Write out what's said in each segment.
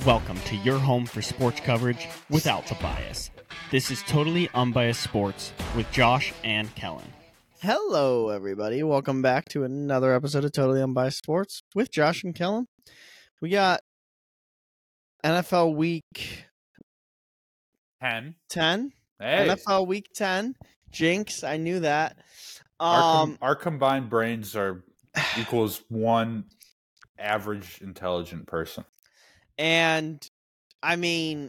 Welcome to your home for sports coverage without the bias. This is Totally Unbiased Sports with Josh and Kellen. Hello, everybody. Welcome back to another episode of Totally Unbiased Sports with Josh and Kellen. We got NFL Week 10. Hey. NFL Week 10. Jinx, I knew that. Our combined brains are equals one average intelligent person. And, I mean,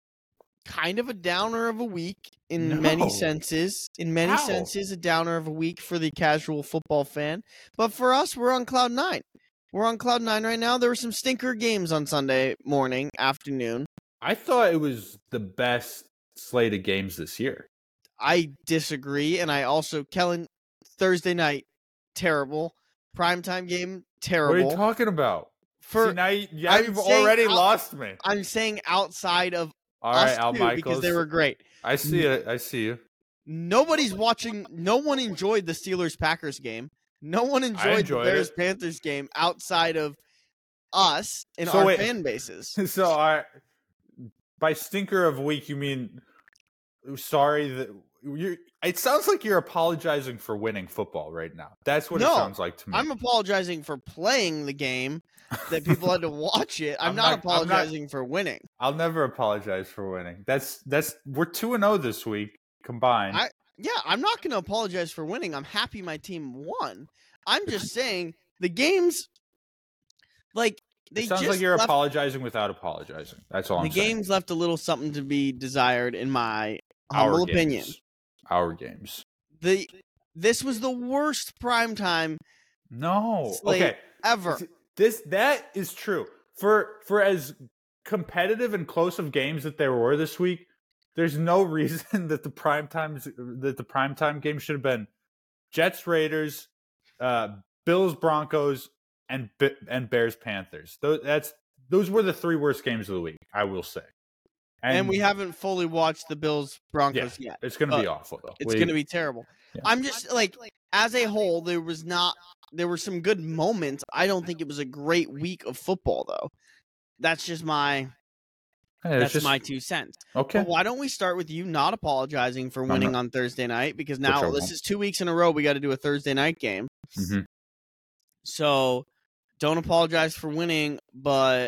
kind of a downer of a week in many senses. In many senses, a downer of a week for the casual football fan. But for us, we're on cloud nine. We're on cloud nine right now. There were some stinker games on Sunday morning, afternoon. I thought it was the best slate of games this year. I disagree, and I also, Kellen, Thursday night, terrible. Primetime game, terrible. What are you talking about? Now you've already lost me. I'm saying outside of all right, us Al two, Michaels, because they were great. I see it. I see you. Nobody's watching. No one enjoyed the Steelers-Packers game. No one enjoyed the Bears-Panthers game outside of us and our fan bases. So, by stinker of week, you mean sorry that you? It sounds like you're apologizing for winning football right now. That's what it sounds like to me. I'm apologizing for playing the game that people had to watch it. I'm not apologizing for winning. I'll never apologize for winning. We're 2-0 this week combined. I'm not going to apologize for winning. I'm happy my team won. I'm just saying the games, like, it sounds like you're apologizing without apologizing. That's all I'm saying. The games left a little something to be desired, in my humble opinion. Our games. This was the worst primetime slate ever. That is true. For as competitive and close of games that there were this week, there's no reason that the primetime game should have been Jets Raiders, Bills Broncos, and Bears Panthers. Those were the three worst games of the week, I will say. And we haven't fully watched the Bills Broncos yet. It's going to be awful though. It's going to be terrible. Yeah. I'm just like, as a whole, there were some good moments. I don't think it was a great week of football though. That's just my 2 cents. Okay. But why don't we start with you not apologizing for winning on Thursday night? Because now this is 2 weeks in a row we got to do a Thursday night game. Mm-hmm. So don't apologize for winning, but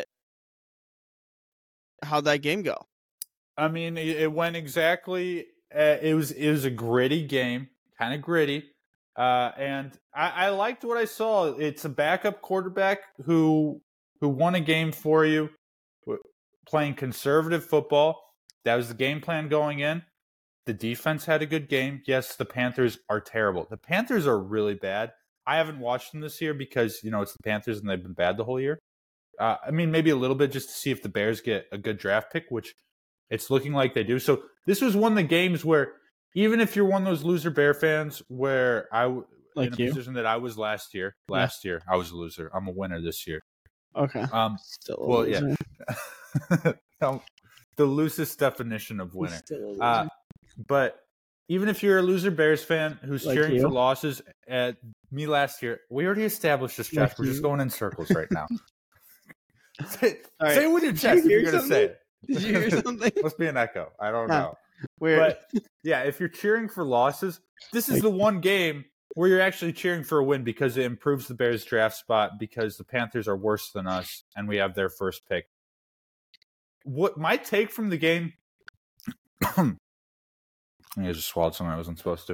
how'd that game go? I mean, it went exactly. It was a gritty game, kind of gritty, and I liked what I saw. It's a backup quarterback who won a game for you, playing conservative football. That was the game plan going in. The defense had a good game. Yes, the Panthers are terrible. The Panthers are really bad. I haven't watched them this year because it's the Panthers and they've been bad the whole year. I mean, maybe a little bit just to see if the Bears get a good draft pick, which it's looking like they do. So this was one of the games where even if you're one of those loser Bear fans where position that I was last year I was a loser. I'm a winner this year. Okay. Still a loser. Yeah. The loosest definition of winner. But even if you're a loser Bears fan who's cheering for losses at me last year, we already established this, Josh. We're just going in circles right now. Say it with your chest if you're going to say it. Did you hear something? Must be an echo. I don't know. Weird. But yeah, if you're cheering for losses, this is the one game where you're actually cheering for a win because it improves the Bears' draft spot because the Panthers are worse than us and we have their first pick. What my take from the game? I just swallowed something I wasn't supposed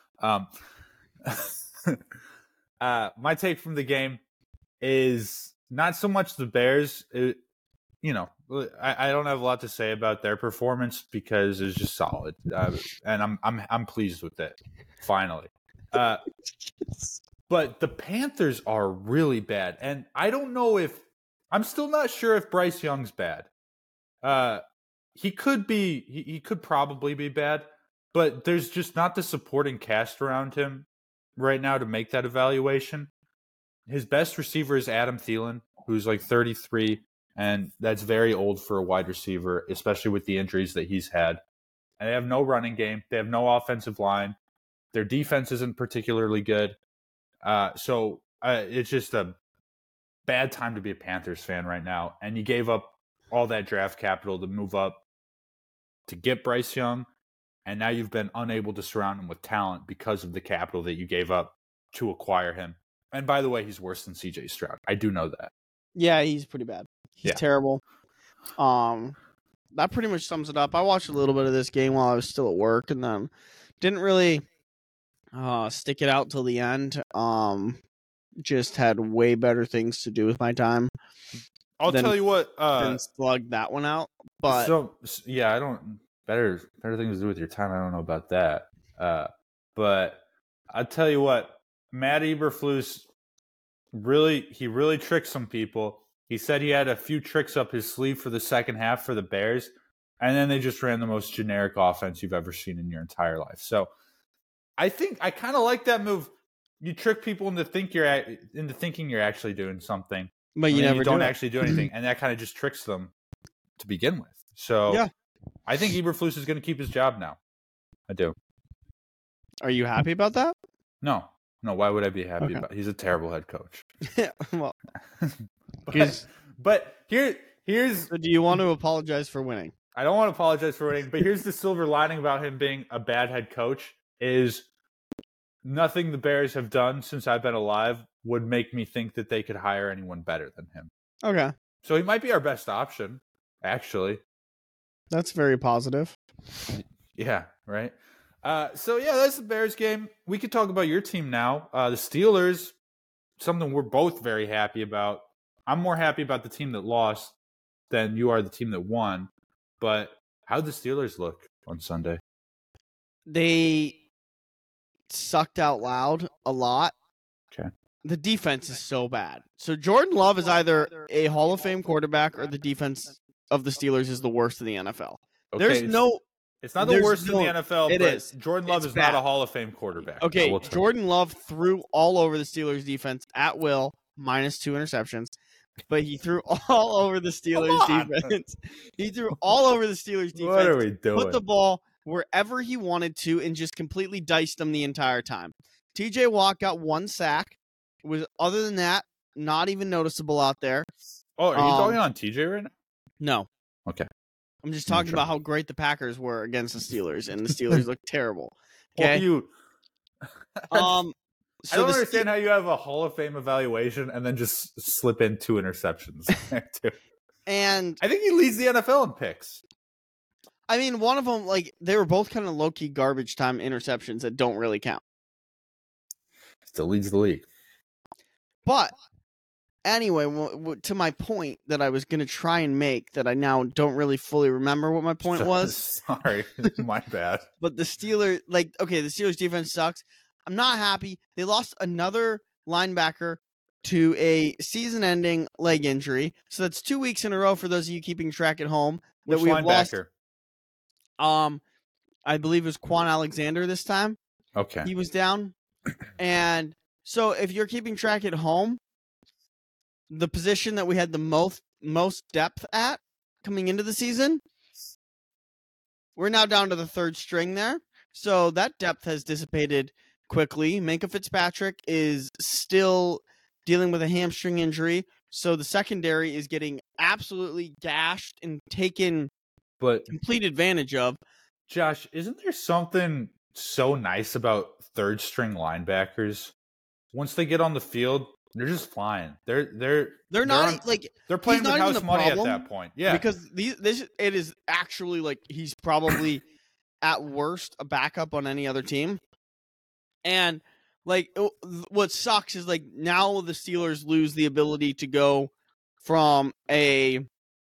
to. My take from the game is not so much the Bears. I don't have a lot to say about their performance because it's just solid, and I'm pleased with it. Finally, but the Panthers are really bad, and I don't know if I'm still not sure if Bryce Young's bad. He could be. He could probably be bad, but there's just not the supporting cast around him right now to make that evaluation. His best receiver is Adam Thielen, who's like 33. And that's very old for a wide receiver, especially with the injuries that he's had. And they have no running game. They have no offensive line. Their defense isn't particularly good. So it's just a bad time to be a Panthers fan right now. And you gave up all that draft capital to move up to get Bryce Young, and now you've been unable to surround him with talent because of the capital that you gave up to acquire him. And by the way, he's worse than CJ Stroud. I do know that. Yeah, he's pretty bad. He's terrible. That pretty much sums it up. I watched a little bit of this game while I was still at work, and then didn't really stick it out till the end. Just had way better things to do with my time. I'll tell you what. Then slugged that one out. But I don't better things to do with your time. I don't know about that. But I'll tell you what. Matt Eberflus really tricked some people. He said he had a few tricks up his sleeve for the second half for the Bears, and then they just ran the most generic offense you've ever seen in your entire life. So I think I kind of like that move. You trick people into thinking you're actually doing something, but you don't actually do anything, and that kind of just tricks them to begin with. So yeah. I think Eberflus is going to keep his job now. I do. Are you happy about that? No. Why would I be happy about it? He's a terrible head coach. Yeah, well, but here's. So do you want to apologize for winning? I don't want to apologize for winning, but here's the silver lining about him being a bad head coach is nothing the Bears have done since I've been alive would make me think that they could hire anyone better than him. Okay. So he might be our best option, actually. That's very positive. Yeah, right? So that's the Bears game. We could talk about your team now. The Steelers, something we're both very happy about. I'm more happy about the team that lost than you are the team that won. But how'd the Steelers look on Sunday? They sucked out loud a lot. Okay. The defense is so bad. So Jordan Love is either a Hall of Fame quarterback or the defense of the Steelers is the worst in the NFL. Okay, it's not the worst in the NFL, it but is. Jordan Love is not a Hall of Fame quarterback. Okay, Jordan Love threw all over the Steelers defense at will, minus 2 interceptions. But he threw all over the Steelers defense. He threw all over the Steelers defense. What are we doing? Put the ball wherever he wanted to and just completely diced them the entire time. TJ Watt got 1 sack. Other than that, not even noticeable out there. Oh, are you talking on TJ right now? No. Okay. I'm just talking about how great the Packers were against the Steelers, and the Steelers looked terrible. Okay. I don't understand how you have a Hall of Fame evaluation and then just slip in 2 interceptions there too. And I think he leads the NFL in picks. I mean, one of them, they were both kind of low-key garbage time interceptions that don't really count. Still leads the league. But anyway, to my point that I was going to try and make that I now don't really fully remember what my point was. Sorry, my bad. But the Steelers, the Steelers defense sucks. I'm not happy. They lost another linebacker to a season-ending leg injury. So that's 2 weeks in a row for those of you keeping track at home. Which linebacker? I believe it was Quan Alexander this time. Okay. He was down. And so if you're keeping track at home, the position that we had the most depth at coming into the season, we're now down to the 3rd string there. So that depth has dissipated quickly. Minkah Fitzpatrick is still dealing with a hamstring injury. So the secondary is getting absolutely gashed and taken complete advantage of. Josh, isn't there something so nice about 3rd string linebackers? Once they get on the field, they're just flying. They're playing with house money at that point. Yeah, because it is actually he's probably at worst a backup on any other team. And what sucks is now the Steelers lose the ability to go from a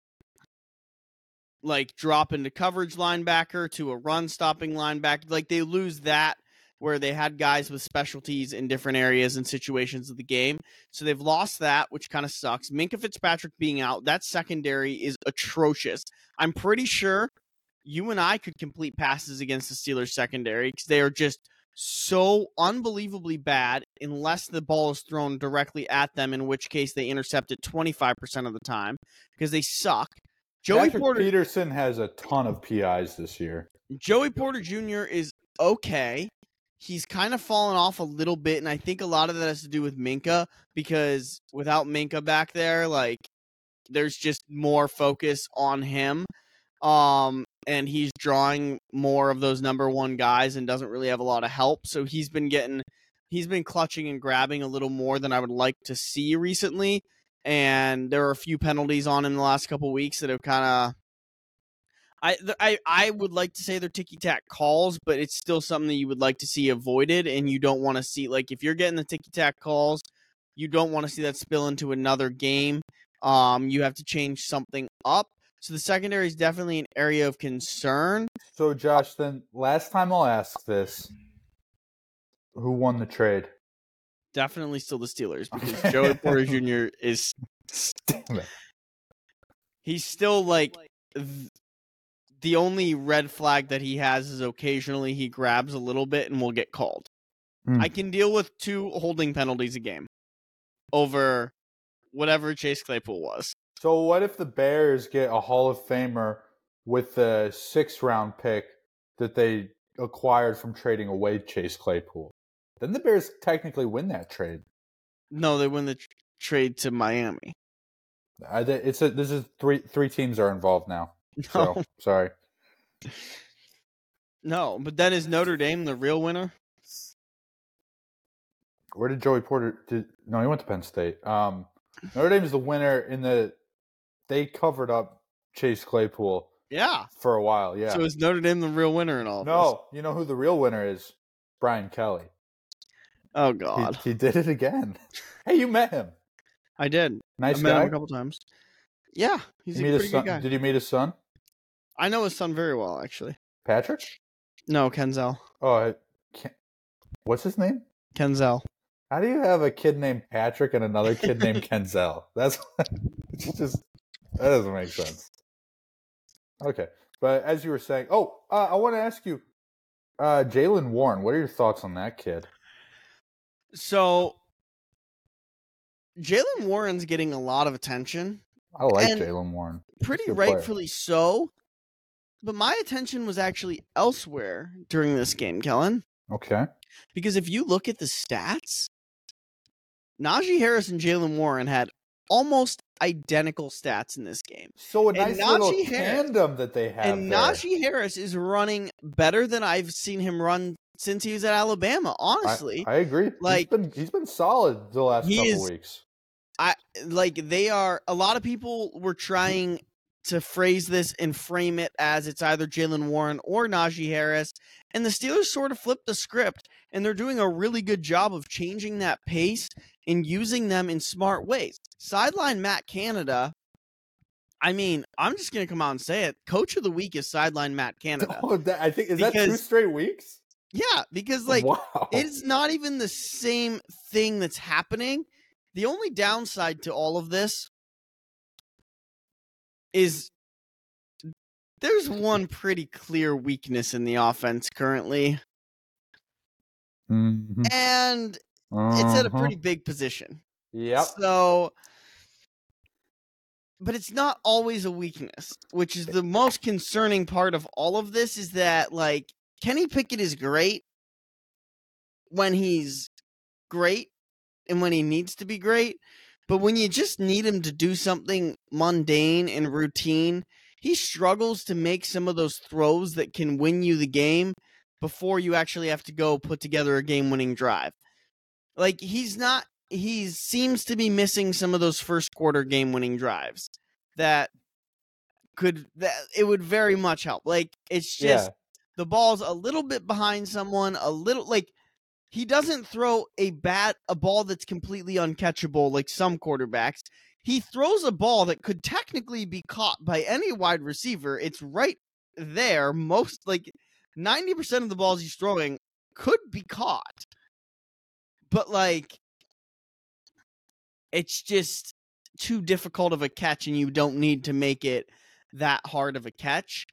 drop into coverage linebacker to a run stopping linebacker. They lose that where they had guys with specialties in different areas and situations of the game. So they've lost that, which kind of sucks. Minkah Fitzpatrick being out, that secondary is atrocious. I'm pretty sure you and I could complete passes against the Steelers secondary because they are just so unbelievably bad unless the ball is thrown directly at them, in which case they intercept it 25% of the time because they suck. Patrick Peterson has a ton of PIs this year. Joey Porter Jr. is okay. He's kind of fallen off a little bit, and I think a lot of that has to do with Minkah because without Minkah back there, there's just more focus on him. And he's drawing more of those number one guys and doesn't really have a lot of help. So he's been clutching and grabbing a little more than I would like to see recently. And there are a few penalties on him the last couple of weeks that have kind of, I would like to say they're ticky-tack calls, but it's still something that you would like to see avoided, and you don't want to see, like, if you're getting the ticky-tack calls, you don't want to see that spill into another game. You have to change something up. So the secondary is definitely an area of concern. So, Josh, then last time I'll ask this, who won the trade? Definitely still the Steelers, because Joey Porter Jr. is he's still, like, the only red flag that he has is occasionally he grabs a little bit and will get called. I can deal with 2 holding penalties a game over whatever Chase Claypool was. So what if the Bears get a Hall of Famer with the 6th round pick that they acquired from trading away Chase Claypool? Then the Bears technically win that trade. No, they win the trade to Miami. This is three teams are involved now. No. So, sorry. No, but then is Notre Dame the real winner? Where did Joey Porter? No, he went to Penn State. Notre Dame is the winner they covered up Chase Claypool. Yeah. For a while, yeah. So is Notre Dame the real winner in all of this? No, you know who the real winner is? Brian Kelly. Oh, God. He did it again. Hey, you met him. I did. Nice I guy. met him a couple times. Yeah, he's a pretty good guy. Did you meet his son? I know his son very well, actually. Patrick? No, Kenzel. Oh, what's his name? Kenzel. How do you have a kid named Patrick and another kid named Kenzel? That doesn't make sense. Okay, but as you were saying, I want to ask you, Jaylen Warren. What are your thoughts on that kid? So, Jaylen Warren's getting a lot of attention. I like Jaylen Warren. Pretty rightfully so. But my attention was actually elsewhere during this game, Kellen. Okay. Because if you look at the stats, Najee Harris and Jaylen Warren had almost identical stats in this game. So a nice little tandem that they have. And Najee Harris is running better than I've seen him run since he was at Alabama, honestly. I agree. Like, he's been solid the last couple weeks. A lot of people were trying to phrase this and frame it as it's either Jaylen Warren or Najee Harris, and the Steelers sort of flipped the script, and they're doing a really good job of changing that pace and using them in smart ways. Sideline Matt Canada, I mean, I'm just going to come out and say it. Coach of the week is Sideline Matt Canada. I think, is that 2 straight weeks? Yeah, because it's not even the same thing that's happening. The only downside to all of this is there's one pretty clear weakness in the offense currently. Mm-hmm. And it's at a pretty big position. Yep. So, but it's not always a weakness, which is the most concerning part of all of this, is that, like, Kenny Pickett is great when he's great and when he needs to be great. But when you just need him to do something mundane and routine, he struggles to make some of those throws that can win you the game before you actually have to go put together a game-winning drive. Like, he seems to be missing some of those first quarter game-winning drives that it would very much help. Like, it's just the ball's a little bit behind someone, he doesn't throw a ball that's completely uncatchable like some quarterbacks. He throws a ball that could technically be caught by any wide receiver. It's right there. 90% of the balls he's throwing could be caught. But, it's just too difficult of a catch, and you don't need to make it that hard of a catch.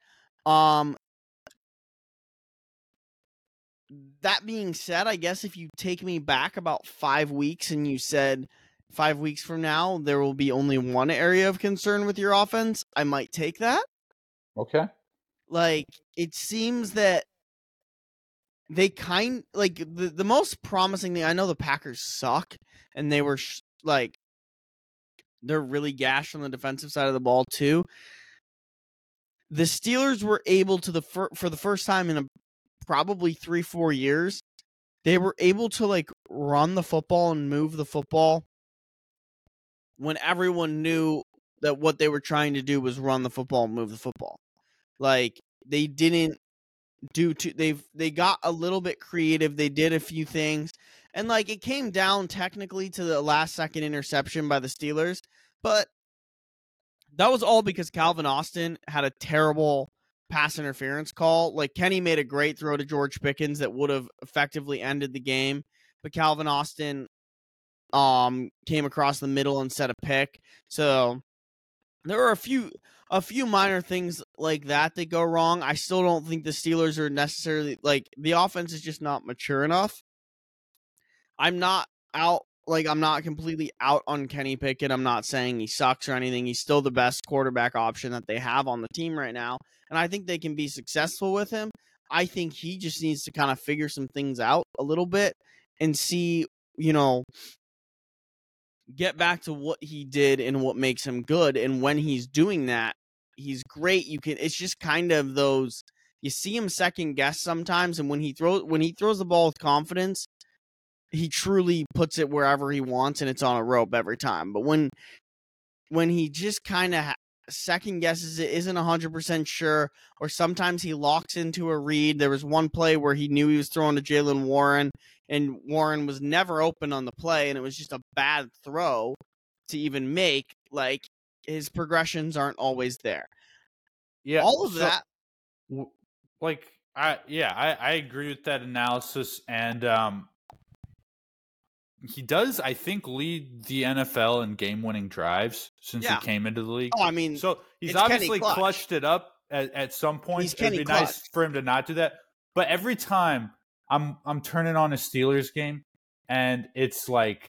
That being said, I guess if you take me back about 5 weeks and you said 5 weeks from now there will be only one area of concern with your offense, I might take that. Okay. It seems that they the most promising thing, I know the Packers suck, and they were they're really gashed on the defensive side of the ball too. The Steelers were able to for the first time in probably 3-4 years, they were able to like run the football and move the football when everyone knew that what they were trying to do was run the football and move the football. Like they didn't they got a little bit creative. They did a few things, and like it came down technically to the last second interception by the Steelers, but that was all because Calvin Austin had a terrible pass interference call. Like Kenny made a great throw to George Pickens that would have effectively ended the game, but Calvin Austin came across the middle and set a pick. So there are a few minor things like that go wrong. I still don't think the Steelers are necessarily like the offense is just not mature enough. I'm not completely out on Kenny Pickett. I'm not saying he sucks or anything. He's still the best quarterback option that they have on the team right now, and I think they can be successful with him. I think he just needs to kind of figure some things out a little bit and see, get back to what he did and what makes him good. And when he's doing that, he's great. It's just kind of those, you see him second guess sometimes. And when he throws the ball with confidence, he truly puts it wherever he wants and it's on a rope every time. But when he just kind of second guesses it, isn't 100% sure, or sometimes he locks into a read. There was one play where he knew he was throwing to Jaylen Warren, and Warren was never open on the play, and it was just a bad throw to even make. Like, his progressions aren't always there. Yeah, all of that. I agree with that analysis, and he does, I think, lead the NFL in game-winning drives since he came into the league. Oh, I mean, so he's obviously clutched it up at some point. It'd be nice for him to not do that. But every time I'm turning on a Steelers game, and it's like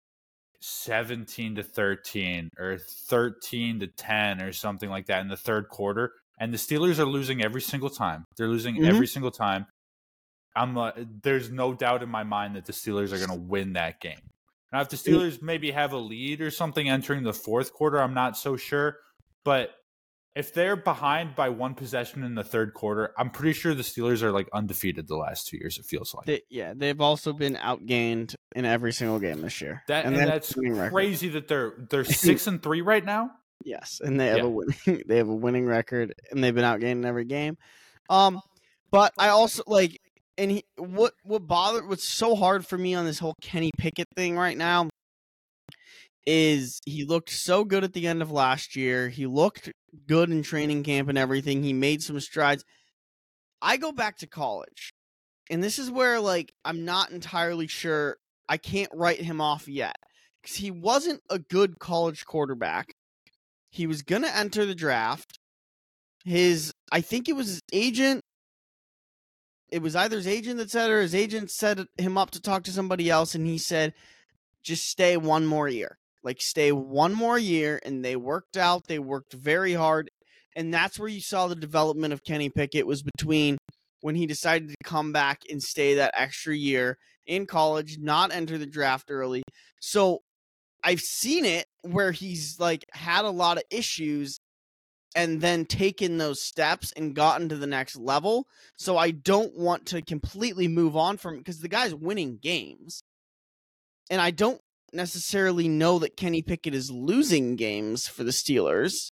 17-13 or 13-10 or something like that in the third quarter, and the Steelers are losing every single time. They're losing every single time. There's no doubt in my mind that the Steelers are going to win that game. Now, if the Steelers maybe have a lead or something entering the fourth quarter, I'm not so sure. But if they're behind by one possession in the third quarter, I'm pretty sure the Steelers are like undefeated the last 2 years, it feels like. They've also been outgained in every single game this year. That's crazy that they're 6-3 right now. Yes, and they have a winning record, and they've been outgained in every game. But I also like. And what's so hard for me on this whole Kenny Pickett thing right now is he looked so good at the end of last year. He looked good in training camp and everything. He made some strides. I go back to college, and this is where like I'm not entirely sure. I can't write him off yet because he wasn't a good college quarterback. He was going to enter the draft. I think it was his agent. It was either his agent that said, or his agent set him up to talk to somebody else, and he said, just stay one more year. Like, stay one more year, and they worked out. They worked very hard, and that's where you saw the development of Kenny Pickett was between when he decided to come back and stay that extra year in college, not enter the draft early. So I've seen it where he's, like, had a lot of issues and then taken those steps and gotten to the next level. So I don't want to completely move on from, because the guy's winning games. And I don't necessarily know that Kenny Pickett is losing games for the Steelers.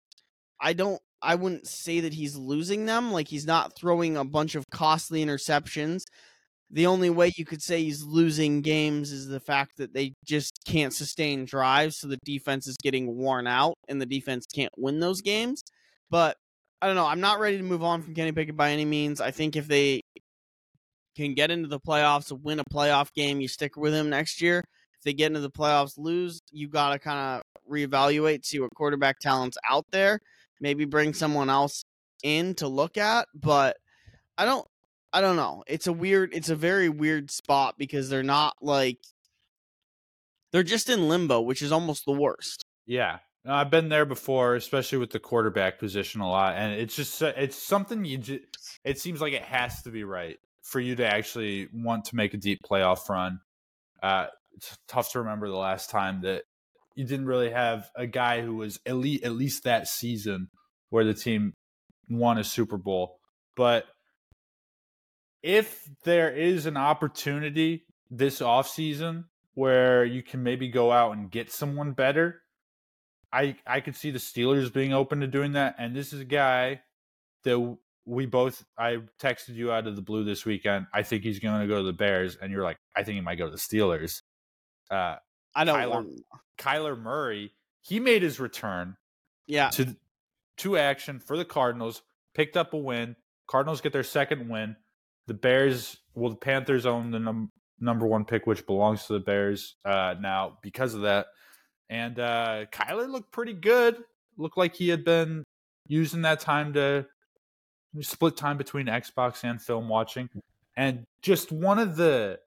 I wouldn't say that he's losing them. Like, he's not throwing a bunch of costly interceptions. The only way you could say he's losing games is the fact that they just can't sustain drives, so the defense is getting worn out, and the defense can't win those games. But I don't know. I'm not ready to move on from Kenny Pickett by any means. I think if they can get into the playoffs, win a playoff game, you stick with him next year. If they get into the playoffs, lose, you got to kind of reevaluate, see what quarterback talent's out there. Maybe bring someone else in to look at. But I don't know. It's a very weird spot because they're not like, they're just in limbo, which is almost the worst. Yeah. I've been there before, especially with the quarterback position a lot. And it's just, it's something it seems like it has to be right for you to actually want to make a deep playoff run. It's tough to remember the last time that, you didn't really have a guy who was elite at least that season where the team won a Super Bowl. But if there is an opportunity this offseason where you can maybe go out and get someone better, I could see the Steelers being open to doing that. And this is a guy that I texted you out of the blue this weekend. I think he's going to go to the Bears. And you're like, I think he might go to the Steelers. I don't Kyler Murray, he made his return to action for the Cardinals, picked up a win. Cardinals get their second win. The Panthers own the number one pick, which belongs to the Bears now because of that. And Kyler looked pretty good. Looked like he had been using that time to split time between Xbox and film watching. And just one of the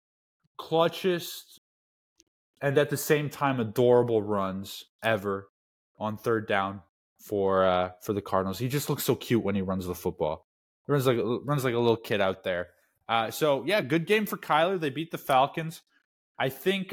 clutchest and at the same time adorable runs ever on third down for the Cardinals. He just looks so cute when he runs the football. Runs like a little kid out there. So yeah, good game for Kyler. They beat the Falcons. I think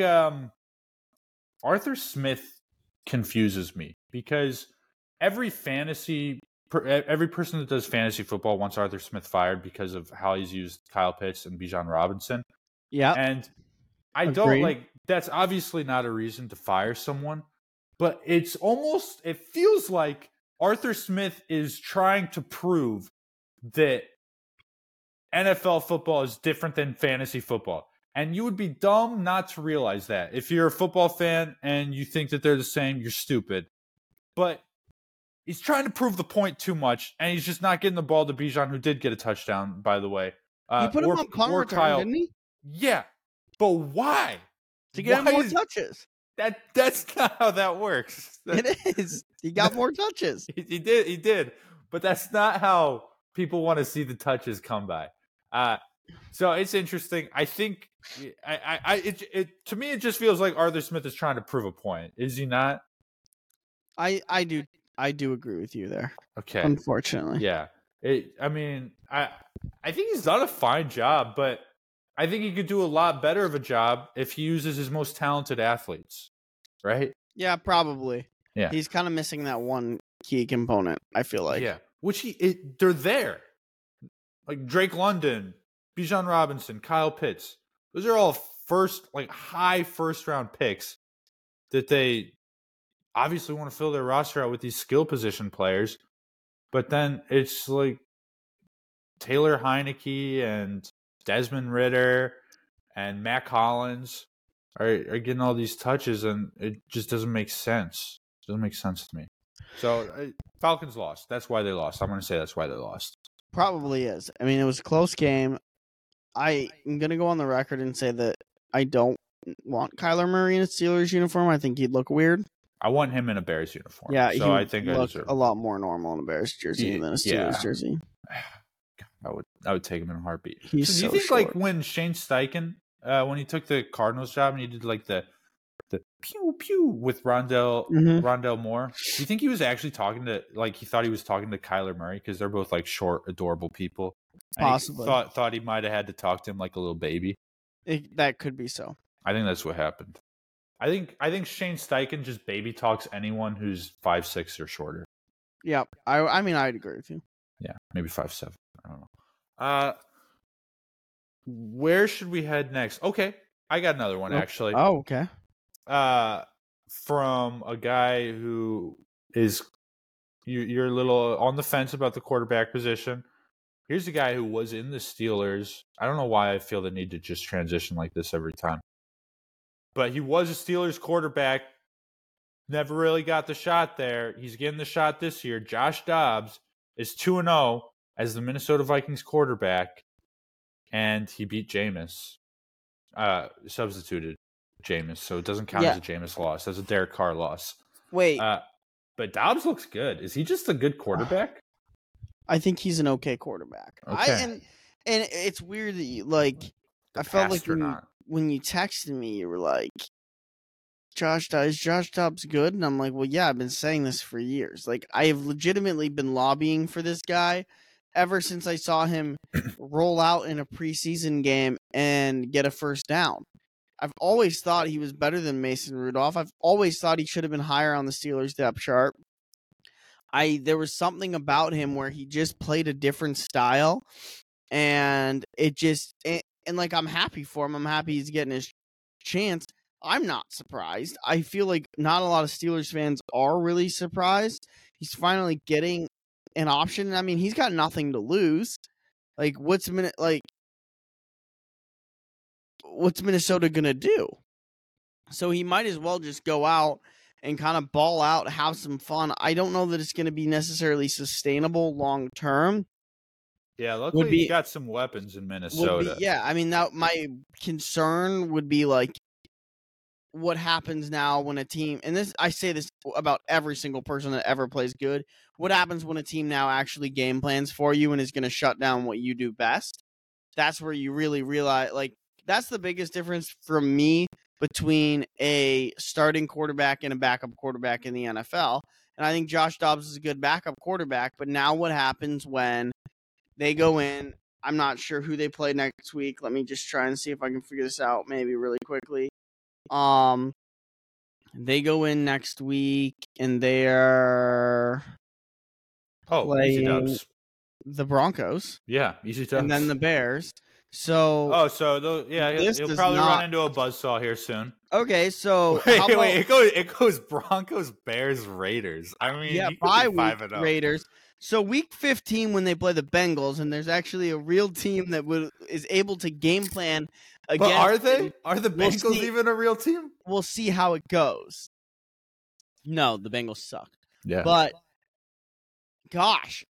Arthur Smith confuses me because every person that does fantasy football wants Arthur Smith fired because of how he's used Kyle Pitts and Bijan Robinson. Yeah, and I don't that's obviously not a reason to fire someone, but it feels like Arthur Smith is trying to prove that NFL football is different than fantasy football. And you would be dumb not to realize that. If you're a football fan and you think that they're the same, you're stupid. But he's trying to prove the point too much, and he's just not getting the ball to Bijan, who did get a touchdown, by the way. He put him on punt return, didn't he? Yeah. But why? To get him more touches. That's not how that works. It is. He got more touches. He did. But that's not how people want to see the touches come by. So it's interesting. I think to me, it just feels like Arthur Smith is trying to prove a point. Is he not? I do agree with you there. Okay. Unfortunately. Yeah. I think he's done a fine job, but I think he could do a lot better of a job if he uses his most talented athletes. Right? Yeah, probably. Yeah. He's kind of missing that one key component, I feel like. Yeah. They're there. Like Drake London, Bijan Robinson, Kyle Pitts. Those are all high first round picks that they obviously want to fill their roster out with these skill position players. But then it's like Taylor Heineke and Desmond Ridder and Matt Collins are getting all these touches, and it just doesn't make sense. It doesn't make sense to me. So Falcons lost. That's why they lost. I'm going to say that's why they lost. Probably is. I mean, it was a close game. I'm going to go on the record and say that I don't want Kyler Murray in a Steelers uniform. I think he'd look weird. I want him in a Bears uniform. Yeah, so I think look a lot more normal in a Bears jersey than a Steelers jersey. I would take him in a heartbeat. Do you think short. Like when Shane Steichen, when he took the Cardinals job and he did like the pew pew with Rondell Moore, do you think he was actually talking to he thought he was talking to Kyler Murray because they're both like short, adorable people? Possibly. Thought he might have had to talk to him like a little baby. That could be so. I think that's what happened. I think Shane Steichen just baby talks anyone who's 5'6" or shorter. Yeah, I mean I'd agree with you. Yeah, maybe 5'7". I don't know. Where should we head next? Okay, I got another one actually. Oh, okay. From a guy who is you're a little on the fence about the quarterback position. Here's a guy who was in the Steelers. I don't know why I feel the need to just transition like this every time. But he was a Steelers quarterback. Never really got the shot there. He's getting the shot this year. Josh Dobbs is 2-0 as the Minnesota Vikings quarterback. And he beat Jameis. Substituted Jameis. So it doesn't count as a Jameis loss. That's a Derek Carr loss. Wait. But Dobbs looks good. Is he just a good quarterback? I think he's an okay quarterback. Okay. And it's weird that you I felt like when you texted me, you were like, is Josh Dobbs good? And I'm like, well, yeah, I've been saying this for years. Like, I have legitimately been lobbying for this guy ever since I saw him roll out in a preseason game and get a first down. I've always thought he was better than Mason Rudolph. I've always thought he should have been higher on the Steelers depth chart. There was something about him where he just played a different style, and like I'm happy for him. I'm happy he's getting his chance. I'm not surprised. I feel like not a lot of Steelers fans are really surprised. He's finally getting an option. I mean, he's got nothing to lose. Like, what's Minnesota gonna do? So he might as well just go out and kind of ball out, have some fun. I don't know that it's going to be necessarily sustainable long term. Yeah, luckily he's got some weapons in Minnesota. I mean, my concern would be like, what happens now when a team, and I say this about every single person that ever plays good, what happens when a team now actually game plans for you and is going to shut down what you do best? That's where you really realize, like, that's the biggest difference for me between a starting quarterback and a backup quarterback in the NFL. And I think Josh Dobbs is a good backup quarterback, but now what happens when they go in? I'm not sure who they play next week. Let me just try and see if I can figure this out maybe really quickly. They go in next week and they're playing the Broncos. Yeah, easy Dubs. And then the Bears. So he'll probably run into a buzzsaw here soon. Okay, so it goes Broncos, Bears, Raiders. I mean, bye week Raiders. So week 15 when they play the Bengals, and there's actually a real team that is able to game plan against. But are they? Are the Bengals even a real team? We'll see how it goes. No, the Bengals suck. Yeah, but gosh,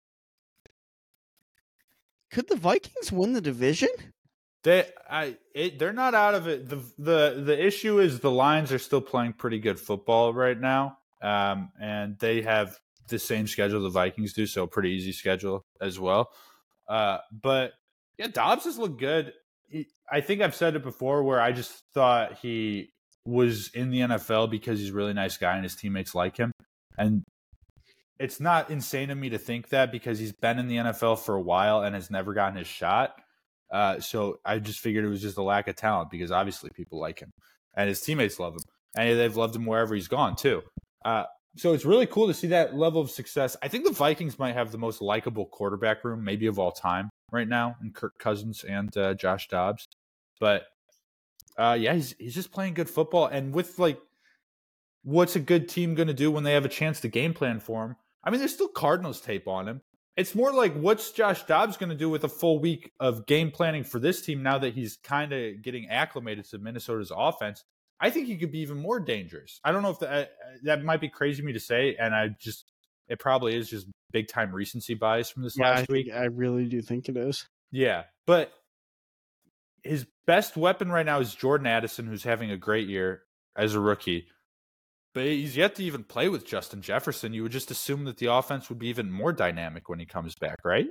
could the Vikings win the division? They're not out of it. The issue is the Lions are still playing pretty good football right now, and they have the same schedule the Vikings do, so a pretty easy schedule as well. But yeah, Dobbs has looked good. I think I've said it before, where I just thought he was in the NFL because he's a really nice guy and his teammates like him, and it's not insane of me to think that because he's been in the NFL for a while and has never gotten his shot. So I just figured it was just a lack of talent because obviously people like him and his teammates love him and they've loved him wherever he's gone too. So it's really cool to see that level of success. I think the Vikings might have the most likable quarterback room maybe of all time right now in Kirk Cousins and Josh Dobbs. But he's just playing good football. And with like, what's a good team going to do when they have a chance to game plan for him? I mean, there's still Cardinals tape on him. It's more like, what's Josh Dobbs going to do with a full week of game planning for this team now that he's kind of getting acclimated to Minnesota's offense? I think he could be even more dangerous. I don't know if that might be crazy of me to say, and it probably is just big time recency bias from this last week. I really do think it is. Yeah, but his best weapon right now is Jordan Addison, who's having a great year as a rookie. But he's yet to even play with Justin Jefferson. You would just assume that the offense would be even more dynamic when he comes back, right?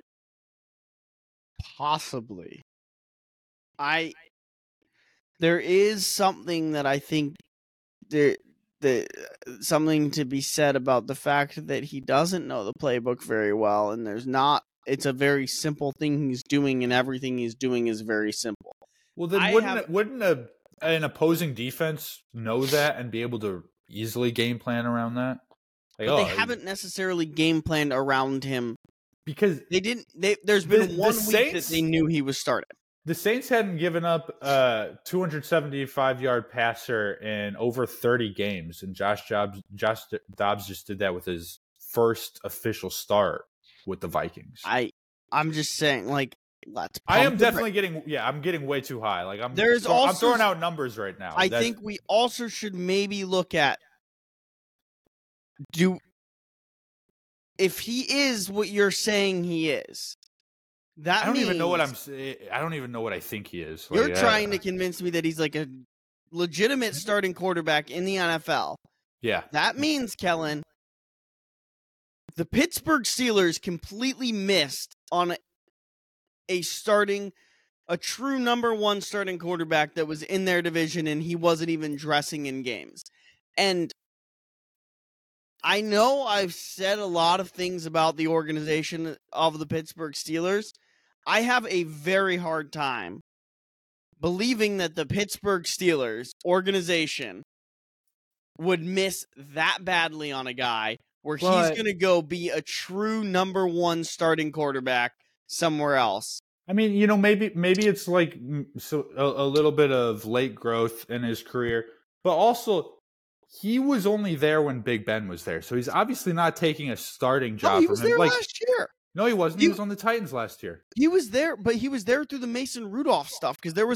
Possibly. There is something that I think something to be said about the fact that he doesn't know the playbook very well, and it's a very simple thing he's doing, and everything he's doing is very simple. Well, then wouldn't an opposing defense know that and be able to easily game plan around that? Like, but they haven't necessarily game planned around him because they didn't. There's been one week that they knew he was starting. The Saints hadn't given up a 275-yard passer in over 30 games, and Josh Dobbs just did that with his first official start with the Vikings. I'm just saying, like, I'm getting way too high. Like I'm throwing out numbers right now. I think we also should maybe look at if he is what you're saying he is. I don't even know what I think he is. You're trying to convince me that he's like a legitimate starting quarterback in the NFL. Yeah. That means, Kellen, the Pittsburgh Steelers completely missed on a true number one starting quarterback that was in their division, and he wasn't even dressing in games. And I know I've said a lot of things about the organization of the Pittsburgh Steelers. I have a very hard time believing that the Pittsburgh Steelers organization would miss that badly on a guy where he's going to go be a true number one starting quarterback somewhere else. I mean, maybe it's like a little bit of late growth in his career, but also he was only there when Big Ben was there, so he's obviously not taking a starting job. No, he was there last year. No, he wasn't. He was on the Titans last year. He was there, but he was there through the Mason Rudolph stuff because there was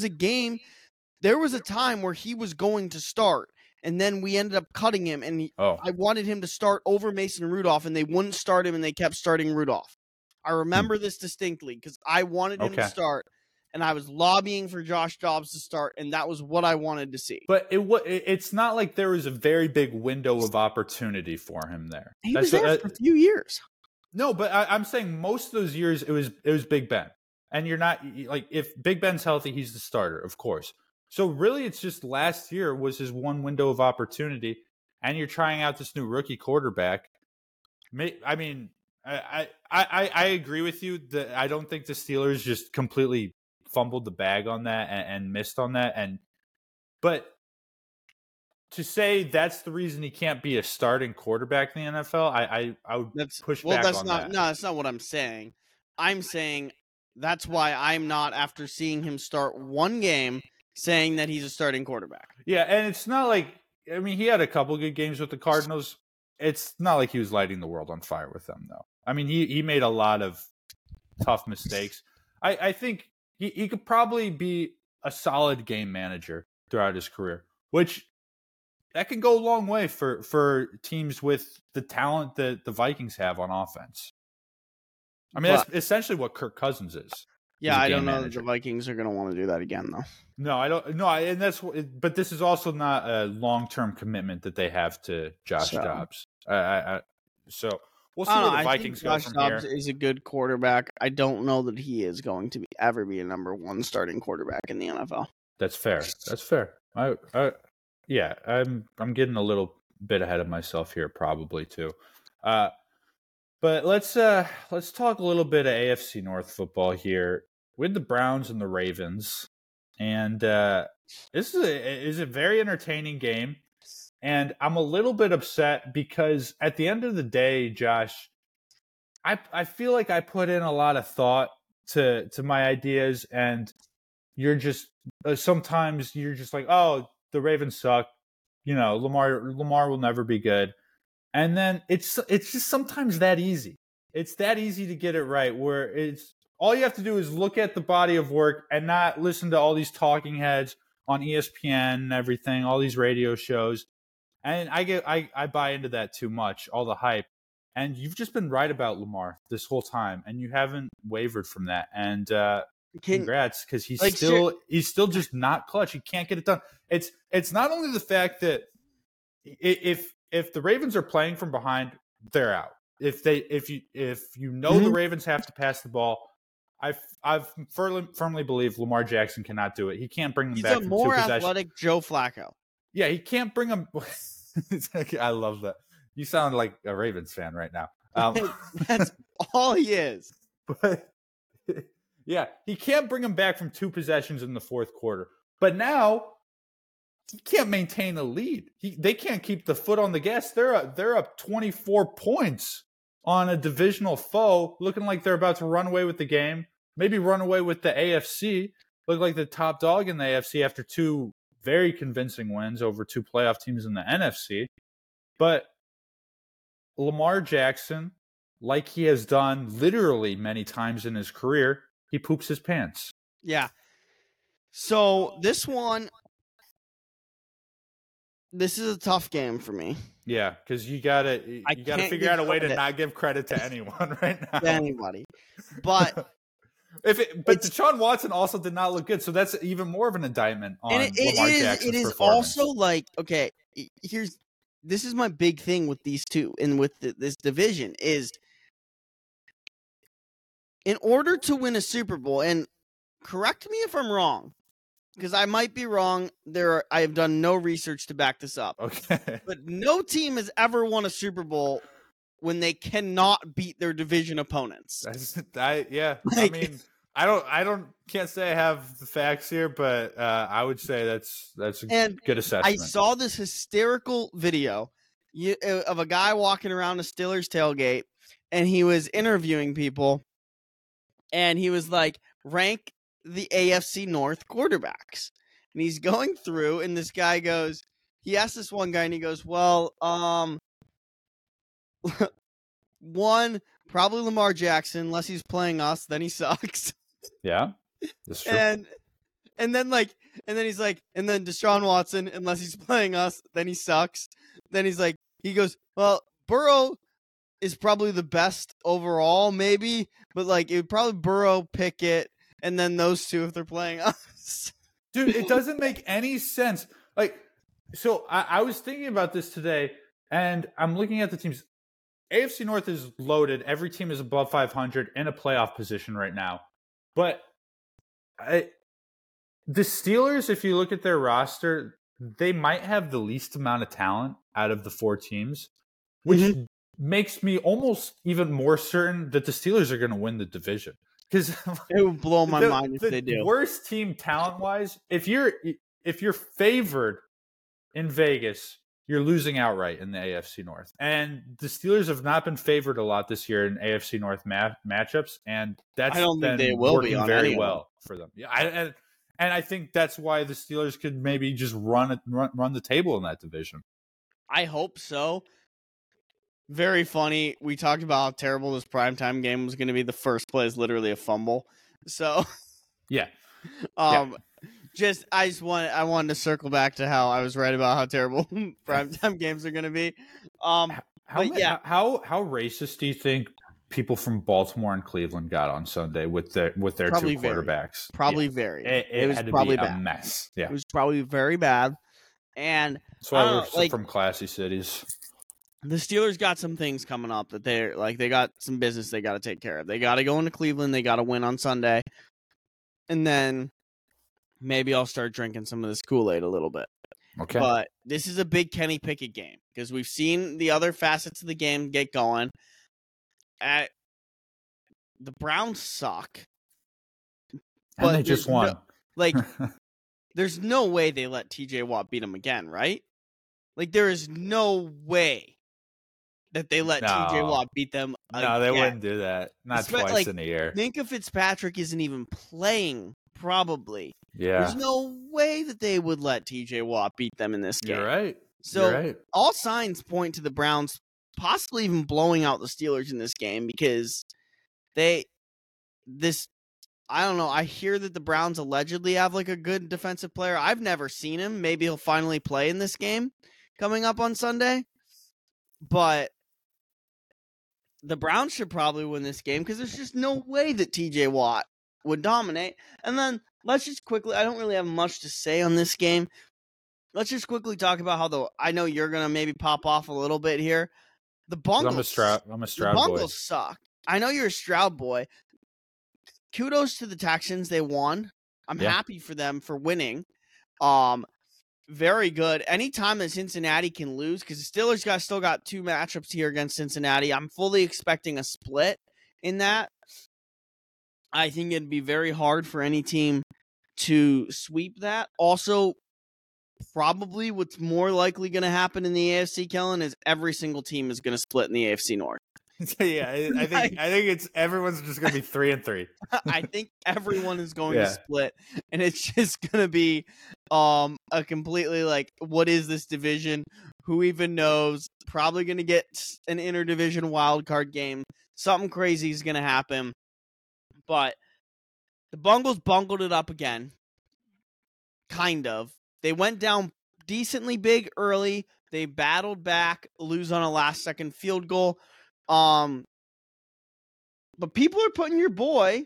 a time where he was going to start, and then we ended up cutting him, and I wanted him to start over Mason Rudolph, and they wouldn't start him, and they kept starting Rudolph. I remember this distinctly because I wanted him to start, and I was lobbying for Josh Dobbs to start, and that was what I wanted to see. But it's not like there was a very big window of opportunity for him there. He was there for a few years. No, but I'm saying most of those years it was Big Ben, and you're not like if Big Ben's healthy, he's the starter, of course. So really, it's just last year was his one window of opportunity, and you're trying out this new rookie quarterback. I mean, I agree with you that I don't think the Steelers just completely fumbled the bag on that and missed on that, but to say that's the reason he can't be a starting quarterback in the NFL, I would push back on that. No, that's not what I'm saying. I'm saying that's why I'm not, after seeing him start one game, saying that he's a starting quarterback. Yeah, and it's not like, I mean, he had a couple good games with the Cardinals. It's not like he was lighting the world on fire with them, though. I mean, he made a lot of tough mistakes. I think he could probably be a solid game manager throughout his career, which that can go a long way for teams with the talent that the Vikings have on offense. I mean, that's essentially what Kirk Cousins is. Yeah, I don't know that the Vikings are going to want to do that again, though. No, I don't. No, and but this is also not a long-term commitment that they have to Josh Dobbs. So we'll see where the Vikings go from here. Josh Dobbs is a good quarterback. I don't know that he is going to ever be a number one starting quarterback in the NFL. That's fair. That's fair. Yeah, I'm getting a little bit ahead of myself here, probably too. But let's talk a little bit of AFC North football here with the Browns and the Ravens, and this is a very entertaining game, and I'm a little bit upset because at the end of the day, Josh, I feel like I put in a lot of thought to my ideas, and you're just sometimes you're just like, oh, the Ravens suck, Lamar will never be good. And then it's just sometimes that easy. It's that easy to get it right, where it's all you have to do is look at the body of work and not listen to all these talking heads on ESPN and everything, all these radio shows. And I buy into that too much, all the hype. And you've just been right about Lamar this whole time, and you haven't wavered from that. And congrats, because he's still just not clutch. He can't get it done. It's not only the fact that if the Ravens are playing from behind, they're out. If you know the Ravens have to pass the ball, I've firmly believe Lamar Jackson cannot do it. He can't bring them back from two possessions. He's a more athletic Joe Flacco. Yeah, he can't bring them. I love that. You sound like a Ravens fan right now. That's all he is. But yeah, he can't bring them back from two possessions in the fourth quarter. But now he can't maintain a lead. They can't keep the foot on the gas. They're up 24 points on a divisional foe, looking like they're about to run away with the game. Maybe run away with the AFC. Look like the top dog in the AFC after two very convincing wins over two playoff teams in the NFC. But Lamar Jackson, like he has done literally many times in his career, he poops his pants. Yeah. So this is a tough game for me. Yeah, because you gotta figure out a way to not give credit to anyone right now. To anybody, but Deshaun Watson also did not look good, so that's even more of an indictment on Lamar Jackson's It is performance. also like, okay, this is my big thing with these two and with this division is, in order to win a Super Bowl, and correct me if I'm wrong, because I might be wrong. I have done no research to back this up. Okay. But no team has ever won a Super Bowl when they cannot beat their division opponents. I mean, can't say I have the facts here, but I would say that's a good assessment. I saw this hysterical video of a guy walking around a Steelers tailgate, and he was interviewing people, and he was like, rank the AFC North quarterbacks. And he's going through, and this guy goes, he asked this one guy, and he goes, well, one, probably Lamar Jackson, unless he's playing us, then he sucks. Yeah, that's true. And then he's like, and then Deshaun Watson, unless he's playing us, then he sucks. Then he goes, well, Burrow is probably the best overall, maybe, but like it would probably Burrow, Pickett, and then those two if they're playing us. Dude, it doesn't make any sense. Like, so I was thinking about this today, and I'm looking at the teams. AFC North is loaded. Every team is above 500 in a playoff position right now. But the Steelers, if you look at their roster, they might have the least amount of talent out of the 4 teams, which makes me almost even more certain that the Steelers are going to win the division. Because it would blow my mind if they do. The worst team talent-wise, if you're favored in Vegas, you're losing outright in the AFC North. And the Steelers have not been favored a lot this year in AFC North matchups, and that's I don't think they will working be on very any well for them. Yeah, and I think that's why the Steelers could maybe just run the table in that division. I hope so. Very funny. We talked about how terrible this primetime game was going to be. The first play is literally a fumble. So, yeah. I wanted to circle back to how I was right about how terrible primetime games are going to be. How racist do you think people from Baltimore and Cleveland got on Sunday with their Probably two quarterbacks? Probably very. It was had to probably be a mess. Yeah, it was probably very bad. And that's why we're from classy cities. The Steelers got some things coming up that they got some business they got to take care of. They got to go into Cleveland. They got to win on Sunday. And then maybe I'll start drinking some of this Kool-Aid a little bit. Okay. But this is a big Kenny Pickett game because we've seen the other facets of the game get going. The Browns suck. And they just won. There's no way they let TJ Watt beat them again, right? Like, there is no way that they let TJ Watt beat them again. No, they wouldn't do that. Not twice in a year. Minka Fitzpatrick isn't even playing, probably. Yeah. There's no way that they would let TJ Watt beat them in this game. You're right. So all signs point to the Browns possibly even blowing out the Steelers in this game because I don't know. I hear that the Browns allegedly have like a good defensive player. I've never seen him. Maybe he'll finally play in this game coming up on Sunday. But the Browns should probably win this game because there's just no way that TJ Watt would dominate. And then let's just quickly, I don't really have much to say on this game. Let's just quickly talk about how I know you're going to maybe pop off a little bit here. The Bungles. I'm a Stroud boy. The Bungles suck. I know you're a Stroud boy. Kudos to the Texans. They won. I'm happy for them for winning. Very good. Anytime that Cincinnati can lose, because the Steelers still got 2 matchups here against Cincinnati, I'm fully expecting a split in that. I think it'd be very hard for any team to sweep that. Also, probably what's more likely going to happen in the AFC, Kellen, is every single team is going to split in the AFC North. Yeah, I think everyone's just going to be 3-3. I think everyone is going to split, and it's just going to be a completely like, what is this division? Who even knows? Probably going to get an interdivision wild card game. Something crazy is going to happen. But the Bungles bungled it up again. Kind of. They went down decently big early. They battled back, lose on a last-second field goal. But people are putting your boy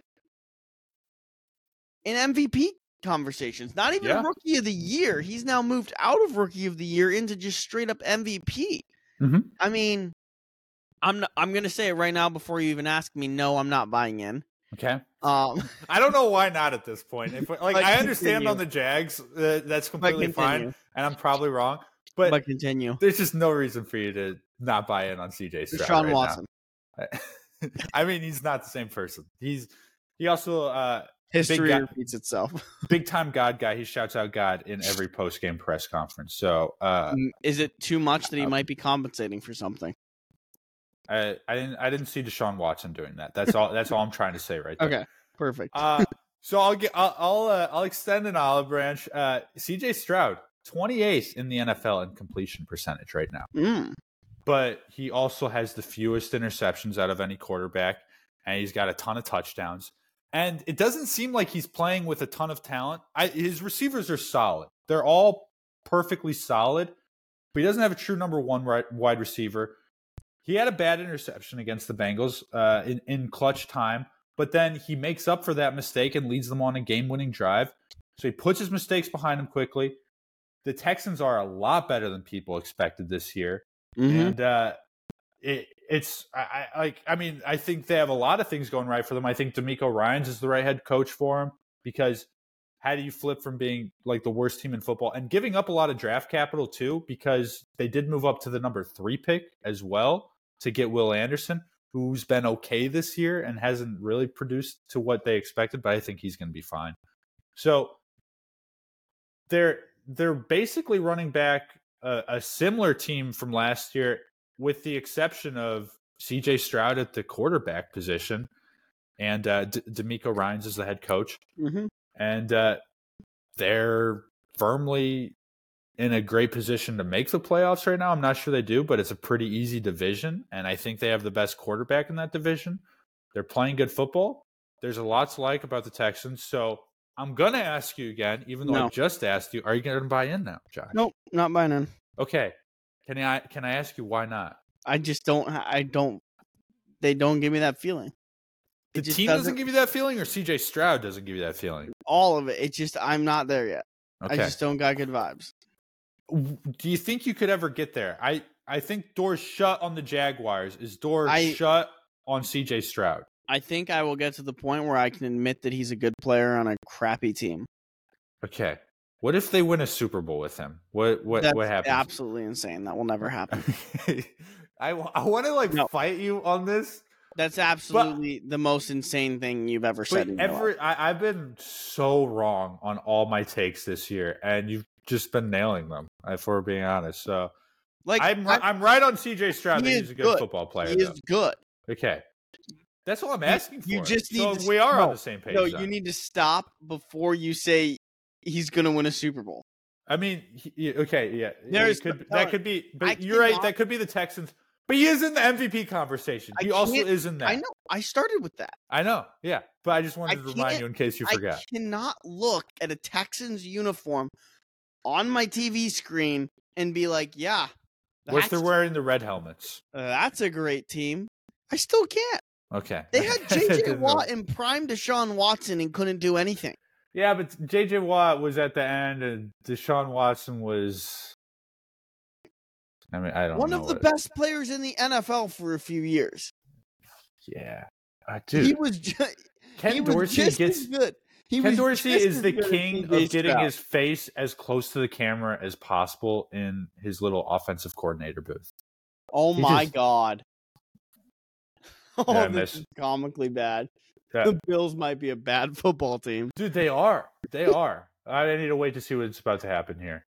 in MVP conversations. Not even Rookie of the Year. He's now moved out of Rookie of the Year into just straight up MVP. Mm-hmm. I mean, I'm going to say it right now before you even ask me. No, I'm not buying in. Okay. I don't know why not at this point. I understand on the Jags, that's completely fine, and I'm probably wrong. But continue. There's just no reason for you to not buy in on CJ Stroud. Deshaun Watson. I mean, he's not the same person. He's He also History repeats itself. big time God guy. He shouts out God in every post game press conference. So is it too much that he might be compensating for something? I didn't see Deshaun Watson doing that. That's all. That's all I'm trying to say right there. Okay, perfect. So I'll extend an olive branch. C.J. Stroud, 28th in the NFL in completion percentage right now. But he also has the fewest interceptions out of any quarterback, and he's got a ton of touchdowns. And it doesn't seem like he's playing with a ton of talent. His receivers are solid. They're all perfectly solid, but he doesn't have a true number one wide receiver. He had a bad interception against the Bengals in clutch time, but then he makes up for that mistake and leads them on a game-winning drive. So he puts his mistakes behind him quickly. The Texans are a lot better than people expected this year. And I think they have a lot of things going right for them. I think D'Amico Ryans is the right head coach for him, because how do you flip from being like the worst team in football and giving up a lot of draft capital too, because they did move up to the number 3 pick as well to get Will Anderson, who's been okay this year and hasn't really produced to what they expected, but I think he's going to be fine. So they're basically running back a similar team from last year, with the exception of C.J. Stroud at the quarterback position, and D'Amico Ryans is the head coach. And they're firmly in a great position to make the playoffs right now. I'm not sure they do, but it's a pretty easy division, and I think they have the best quarterback in that division. They're playing good football. There's a lot to like about the Texans, so I'm going to ask you again, even though I just asked you, are you going to buy in now, Josh? Nope, not buying in. Okay. Can I ask you why not? I just don't. They don't give me that feeling. The team doesn't give you that feeling, or C.J. Stroud doesn't give you that feeling? All of it. It's just I'm not there yet. Okay. I just don't got good vibes. Do you think you could ever get there? I think doors shut on the Jaguars. Is doors shut on C.J. Stroud? I think I will get to the point where I can admit that he's a good player on a crappy team. Okay. What if they win a Super Bowl with him? What happens? Absolutely insane. That will never happen. I want to fight you on this. That's absolutely the most insane thing you've ever said. In your life. I've been so wrong on all my takes this year, and you've just been nailing them. If we're being honest, so I'm right on C.J. Stroud. He's a good football player. He is good. Okay, that's all I'm asking for. You just need we are on the same page. No, you need to stop before you say he's going to win a Super Bowl. I mean, okay, yeah, that could be. But you're right. That could be the Texans. But he is in the MVP conversation. He also is in that. I know. I started with that. I know. Yeah. But I just wanted to remind you in case you forgot. I cannot look at a Texans uniform on my TV screen and be like, yeah. What if they're wearing the red helmets? That's a great team. I still can't. Okay. They had J.J. Watt and prime Deshaun Watson and couldn't do anything. Yeah, but J.J. Watt was at the end and Deshaun Watson was... I mean, I don't know. One of the best players in the NFL for a few years. Yeah. Dude. He was just, Ken Dorsey gets good. Ken Dorsey is the king of getting his face as close to the camera as possible in his little offensive coordinator booth. Oh my God. Oh, this is comically bad. The Bills might be a bad football team. Dude, they are. They are. I need to wait to see what's about to happen here.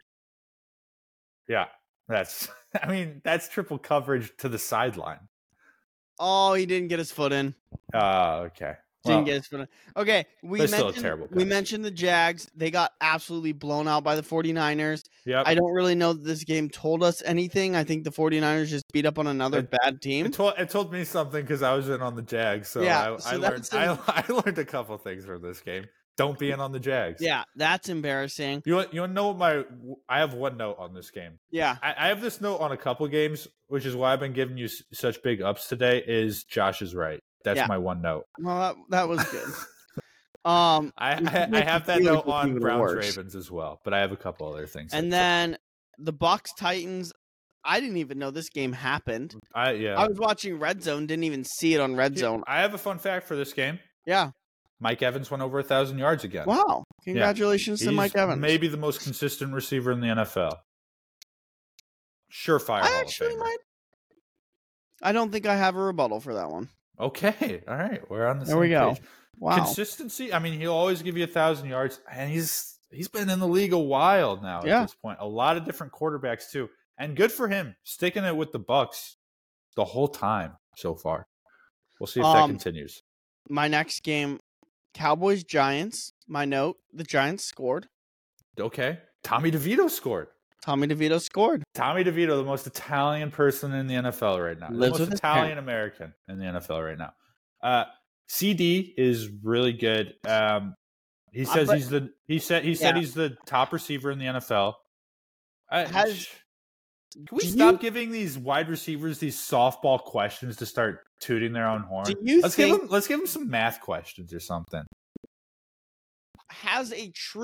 Yeah. That's triple coverage to the sideline. Oh, he didn't get his foot in. Okay. Didn't get his foot in. Okay, we mentioned mentioned the Jags. They got absolutely blown out by the 49ers. Yep. I don't really know that this game told us anything. I think the 49ers just beat up on another bad team. It told me something because I was in on the Jags. So yeah, I learned a couple things from this game. Don't be in on the Jags. Yeah, that's embarrassing. You want to know I have one note on this game. Yeah. I have this note on a couple games, which is why I've been giving you such big ups today, is Josh is right. That's my one note. Well, that was good. I have that note on Browns Ravens as well, but I have a couple other things. And then the Bucks Titans, I didn't even know this game happened. I was watching Red Zone, didn't even see it on Red Zone. I have a fun fact for this game. Yeah. Mike Evans went over 1,000 yards again. Wow. Congratulations to Mike Evans. Maybe the most consistent receiver in the NFL. Surefire Hall of Famer. I don't think I have a rebuttal for that one. Okay. All right. We're on the same There we go. page. Wow. Consistency. I mean, he'll always give you 1,000 yards, and he's been in the league a while now at this point. A lot of different quarterbacks too, and good for him sticking it with the Bucs the whole time so far. We'll see if that continues. My next game, Cowboys-Giants. My note: the Giants scored. Okay, Tommy DeVito scored. Tommy DeVito scored. Tommy DeVito, the most Italian person in the NFL right now. Lives the most with Italian American in the NFL right now. CD is really good. He says he's the top receiver in the NFL. Can we stop giving these wide receivers these softball questions to start tooting their own horn? Let's give them some math questions or something. Has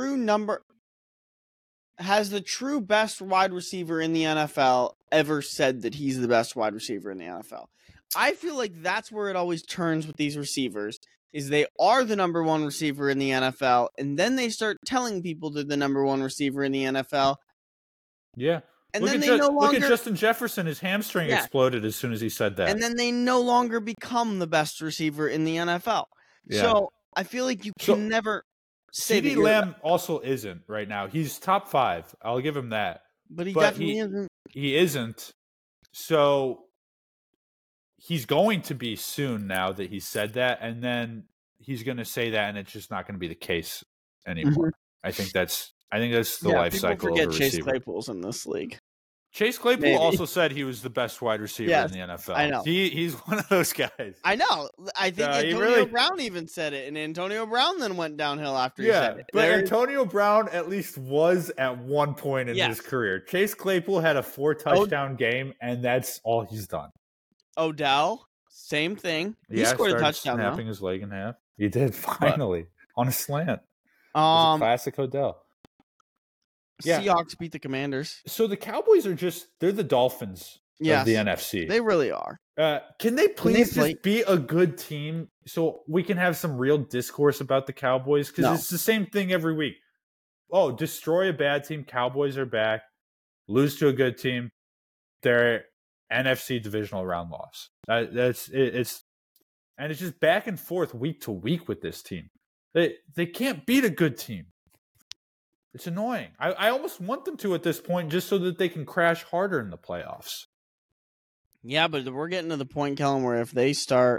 the true best wide receiver in the NFL ever said that he's the best wide receiver in the NFL? I feel like that's where it always turns with these receivers, is they are the number one receiver in the NFL, and then they start telling people they're the number one receiver in the NFL. Yeah. And look then look at Justin Jefferson. His hamstring exploded as soon as he said that. And then they no longer become the best receiver in the NFL. Yeah. So I feel like you can never say CeeDee Lamb also isn't right now. He's top 5. I'll give him that. But he definitely isn't. He isn't. So he's going to be soon now that he said that, and then he's going to say that, and it's just not going to be the case anymore. Mm-hmm. I think that's the life cycle of a receiver. Chase Claypool's in this league. Chase Claypool also said he was the best wide receiver in the NFL. I know. He's one of those guys. I know. I think Antonio Brown even said it, and Antonio Brown then went downhill after he said it. But Antonio Brown at least was at one point in his career. Chase Claypool had a 4-touchdown game, and that's all he's done. Odell, same thing. He scored a touchdown. Snapping his leg in half. He did finally on a slant. Classic Odell. Yeah. Seahawks beat the Commanders. So the Cowboys are they're the Dolphins of the NFC. They really are. Can they please just be a good team so we can have some real discourse about the Cowboys? Because it's the same thing every week. Oh, destroy a bad team. Cowboys are back. Lose to a good team. They're NFC divisional round loss. It's just back and forth week to week with this team. They can't beat a good team. It's annoying. I almost want them to at this point just so that they can crash harder in the playoffs. Yeah, but we're getting to the point, Kellen, where if they start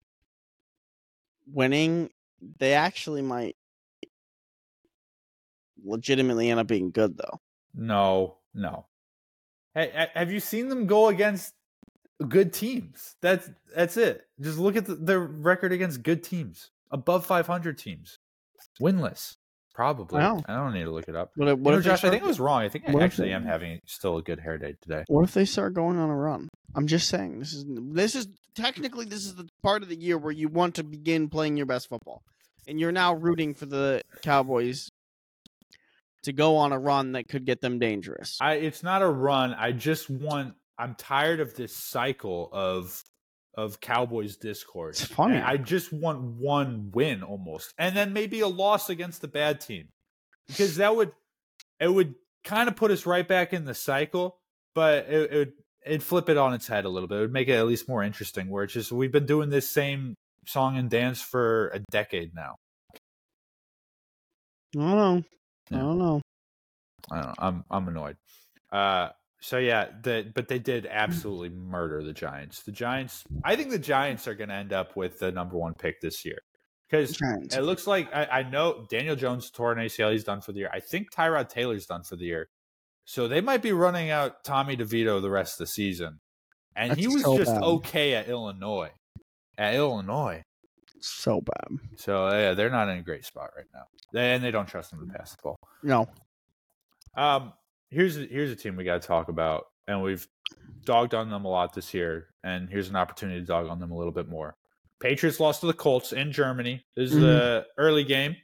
winning, they actually might legitimately end up being good, though. No. Hey, have you seen them go against good teams? That's it. Just look at their record against good teams. Above 500 teams. Winless. Probably. I don't need to look it up. Josh, I think I was wrong. I think I actually am having still a good hair day today. What if they start going on a run? I'm just saying, this is technically the part of the year where you want to begin playing your best football. And you're now rooting for the Cowboys to go on a run that could get them dangerous. It's not a run. I'm tired of this cycle of Cowboys discourse. It's funny. I just want one win almost, and then maybe a loss against the bad team, because it would kind of put us right back in the cycle, but it'd flip it on its head a little bit. It would make it at least more interesting. Where it's just we've been doing this same song and dance for a decade now. I don't know. I'm annoyed. So yeah, but they did absolutely murder the Giants. I think the Giants are going to end up with the number 1 pick this year, because it looks like I know Daniel Jones tore an ACL. He's done for the year. I think Tyrod Taylor's done for the year. So they might be running out Tommy DeVito the rest of the season. And he was okay at Illinois. So bad. So yeah, they're not in a great spot right now. And they don't trust him to pass the ball. No. Here's a team we got to talk about, and we've dogged on them a lot this year, and here's an opportunity to dog on them a little bit more. Patriots lost to the Colts in Germany. This is the early game,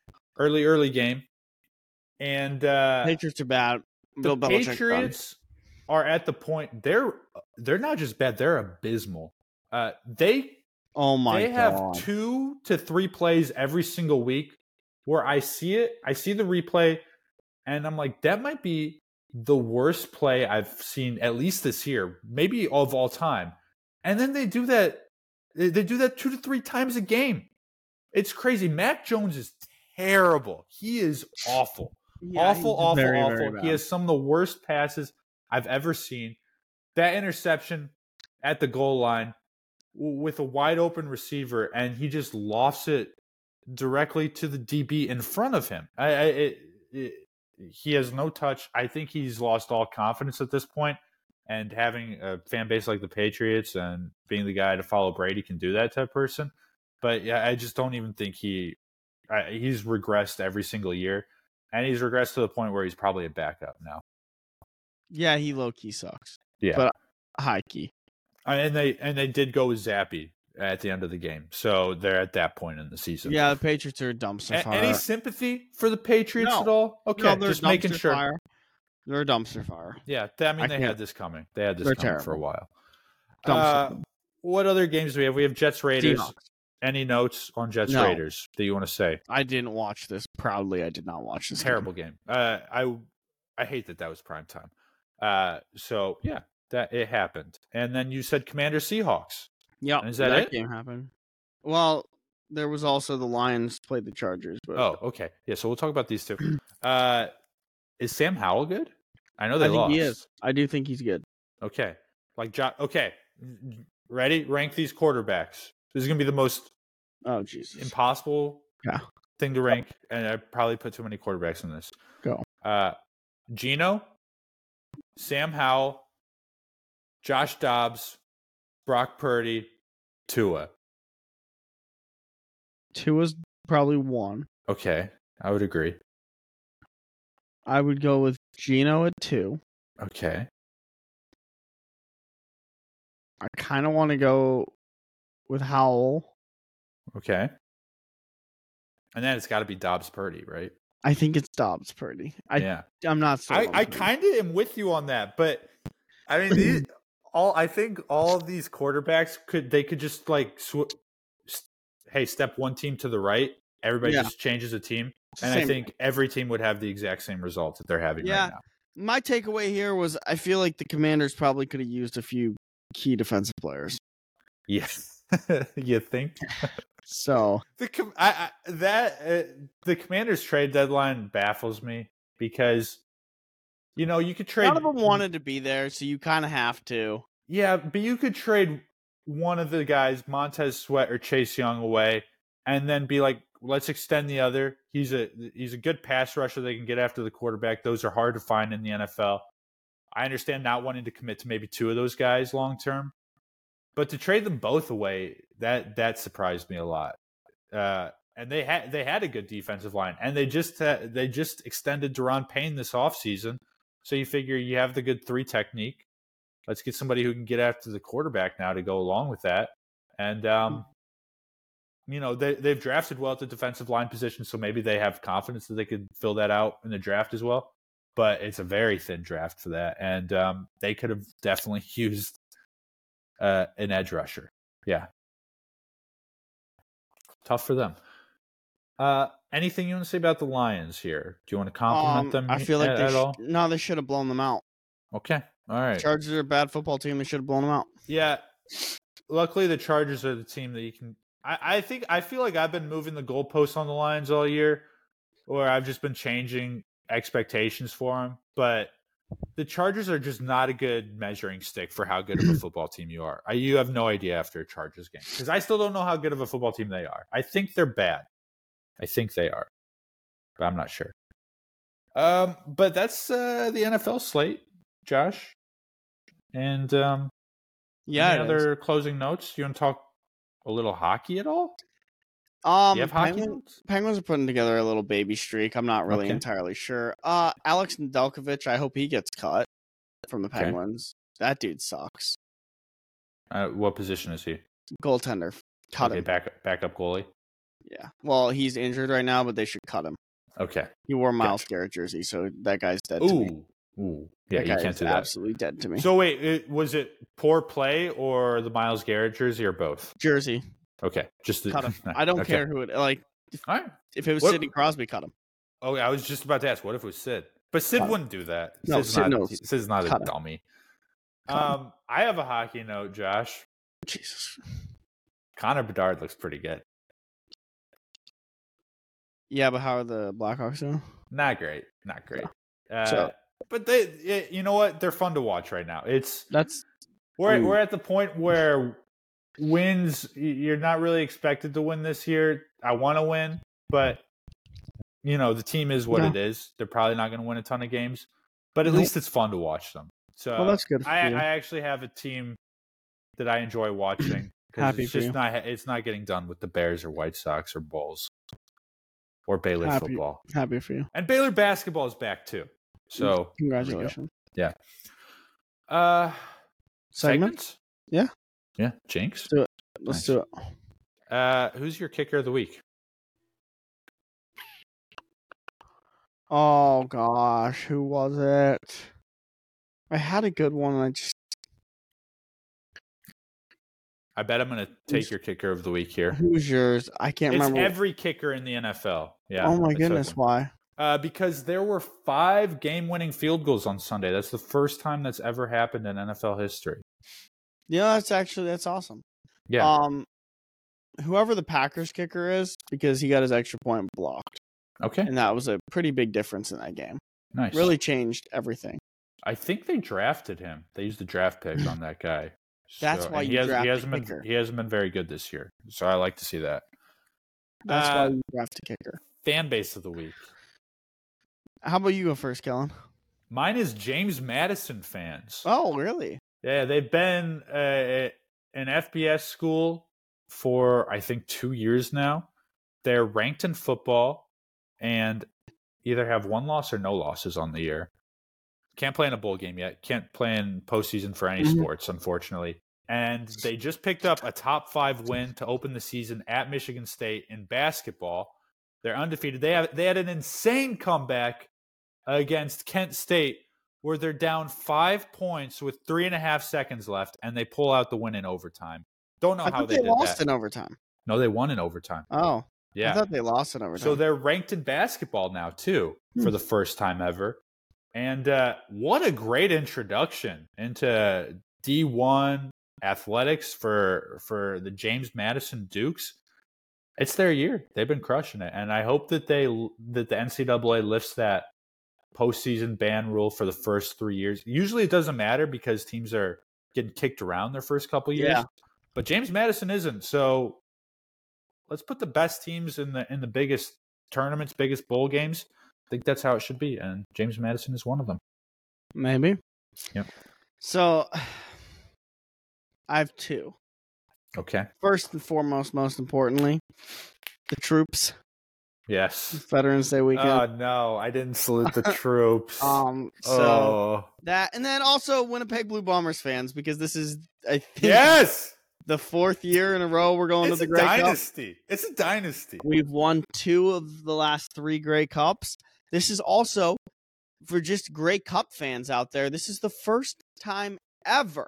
and Patriots are bad. The Patriots are at the point they're not just bad; they're abysmal. They have 2 to 3 plays every single week where I see the replay, and I'm like, that might be the worst play I've seen, at least this year, maybe of all time. And then they do that 2 to 3 times a game. It's crazy. Mac Jones is terrible. He is awful. Yeah, he's awful. very, very bad. He has some of the worst passes I've ever seen. That interception at the goal line with a wide open receiver, and he just lofts it directly to the DB in front of him. He has no touch. I think he's lost all confidence at this point. And having a fan base like the Patriots and being the guy to follow Brady can do that to a person. But yeah, I just don't even think he's regressed every single year. And he's regressed to the point where he's probably a backup now. Yeah, he low-key sucks. Yeah. But high-key. And they did go with Zappy at the end of the game. So they're at that point in the season. Yeah, the Patriots are a dumpster fire. Any sympathy for the Patriots No. at all? Okay, No, they're just making sure. fire. They're a dumpster fire. Yeah, they had this coming. They had this They're coming terrible. for a while. Dumpster. What other games do we have? We have Jets Raiders. Seahawks. Any notes on Jets No. Raiders that you want to say? I didn't watch this. Proudly, I did not watch this. Terrible game. I hate that was prime time. So yeah, that it happened. And then you said Commanders Seahawks. Yeah, Is that that it? game happened. Well, there was also the Lions played the Chargers. But Oh, okay. Yeah, so we'll talk about these two. Is Sam Howell good? I know they I think lost. he is. I do think he's good. Okay. Okay. Ready? Rank these quarterbacks. This is going to be the most Oh, Jesus. impossible Yeah. thing to rank, and I probably put too many quarterbacks in this. Go. Geno, Sam Howell, Josh Dobbs, Brock Purdy, Tua. Tua's probably one. Okay, I would agree. I would go with Geno at 2. Okay. I kind of want to go with Howell. Okay. And then it's got to be Dobbs Purdy, right? I think it's Dobbs Purdy. I'm not sold on I Purdy. kind of am with you on that, but I mean, I think all of these quarterbacks could just like step one team to the right. Everybody just changes a team, and I think every team would have the exact same results that they're having right now. My takeaway here was I feel like the Commanders probably could have used a few key defensive players. Yes, you think? So The Commanders trade deadline baffles me because you could trade. none of them wanted to be there, so you kind of have to. Yeah, but you could trade one of the guys, Montez Sweat or Chase Young, away, and then be like, let's extend the other. He's a good pass rusher. They can get after the quarterback. Those are hard to find in the NFL. I understand not wanting to commit to maybe two of those guys long term, but to trade them both away, that surprised me a lot. And they had a good defensive line, and they just extended Daron Payne this offseason. So you figure you have the good 3 technique. Let's get somebody who can get after the quarterback now to go along with that. And they've drafted well at the defensive line position, so maybe they have confidence that they could fill that out in the draft as well. But it's a very thin draft for that, and they could have definitely used an edge rusher. Yeah. Tough for them. Anything you want to say about the Lions here? Do you want to compliment them I feel like at all? they should have blown them out. Okay. All right. Chargers are a bad football team. They should have blown them out. Yeah. Luckily, the Chargers are the team that you can. I feel like I've been moving the goalposts on the Lions all year, or I've just been changing expectations for them. But the Chargers are just not a good measuring stick for how good of a football team you are. You have no idea after a Chargers game because I still don't know how good of a football team they are. I think they're bad. I think they are, but I'm not sure. But that's the NFL slate, Josh. And any other closing notes? You want to talk a little hockey at all? You have hockey notes? Penguins are putting together a little baby streak. I'm not really entirely sure. Alex Nedeljkovic, I hope he gets cut from the Penguins. That dude sucks. What position is he? Goaltender. Cut him. Backup goalie. Yeah. Well, he's injured right now, but they should cut him. Okay. He wore Miles Garrett jersey, so that guy's dead to me. Ooh. Yeah, that you guy can't is do that. Absolutely dead to me. So wait, was it poor play or the Miles Garrett jersey or both? Jersey. Okay. Just cut him. I don't care who it like. All right. If it was Sidney Crosby, cut him. Oh, I was just about to ask, what if it was Sid? But Sid wouldn't do that. No, Sid's not a dummy. I have a hockey note, Josh. Jesus. Connor Bedard looks pretty good. Yeah, but how are the Blackhawks doing? Not great. So- But you know what? They're fun to watch right now. That's We're at the point where wins, you're not really expected to win this year. I want to win, but the team is what it is. They're probably not going to win a ton of games, but at least it's fun to watch them. So well, that's good for I you. actually have a team that I enjoy watching because Happy it's for just you. it's not getting done with the Bears or White Sox or Bulls or Baylor football. Happy for you. And Baylor basketball is back too. So Congratulations. Yeah. Segments? Yeah. Yeah. Jinx. Let's do it. Who's your kicker of the week? Oh gosh, who was it? I had a good one. I bet I'm going to take your kicker of the week here. Who's yours? I can't It's remember. every kicker in the NFL. Yeah. Oh my I took goodness, him. why? Because there were 5 game-winning field goals on Sunday. That's the first time that's ever happened in NFL history. Yeah, that's awesome. Yeah. Whoever the Packers kicker is, because he got his extra point blocked, Okay. and that was a pretty big difference in that game. Nice. Really changed everything. I think they drafted him. They used a draft pick on that guy. That's why you draft a kicker. He hasn't been very good this year. So I like to see that. That's why you draft a kicker. Fan base of the week. How about you go first, Kellen? Mine is James Madison fans. Oh, really? Yeah, they've been an FBS school for, I think, 2 years now. They're ranked in football and either have 1 loss or no losses on the year. Can't play in a bowl game yet. Can't play in postseason for any sports, unfortunately. And they just picked up a top 5 win to open the season at Michigan State in basketball. They're undefeated. They had an insane comeback against Kent State where they're down 5 points with 3.5 seconds left, and they pull out the win in overtime. Don't know how they did lost that. in overtime. No, they won in overtime. Oh, yeah. I thought they lost in overtime. So they're ranked in basketball now too for the first time ever. And what a great introduction into D1 athletics for the James Madison Dukes. It's their year. They've been crushing it, and I hope that the NCAA lifts that postseason ban rule for the first 3 years. Usually, it doesn't matter because teams are getting kicked around their first couple years. Yeah. But James Madison isn't. So let's put the best teams in the biggest tournaments, biggest bowl games. I think that's how it should be, and James Madison is one of them. Maybe. Yep. So I have 2. Okay. First and foremost, most importantly, the troops. Yes. Veterans Day weekend. Oh no, I didn't salute the troops. That, and then also Winnipeg Blue Bombers fans, because this is, I think, yes, the 4th year in a row we're going to the Grey dynasty. Cup. It's a dynasty. We've won 2 of the last 3 Grey Cups. This is also, for just Grey Cup fans out there, this is the first time ever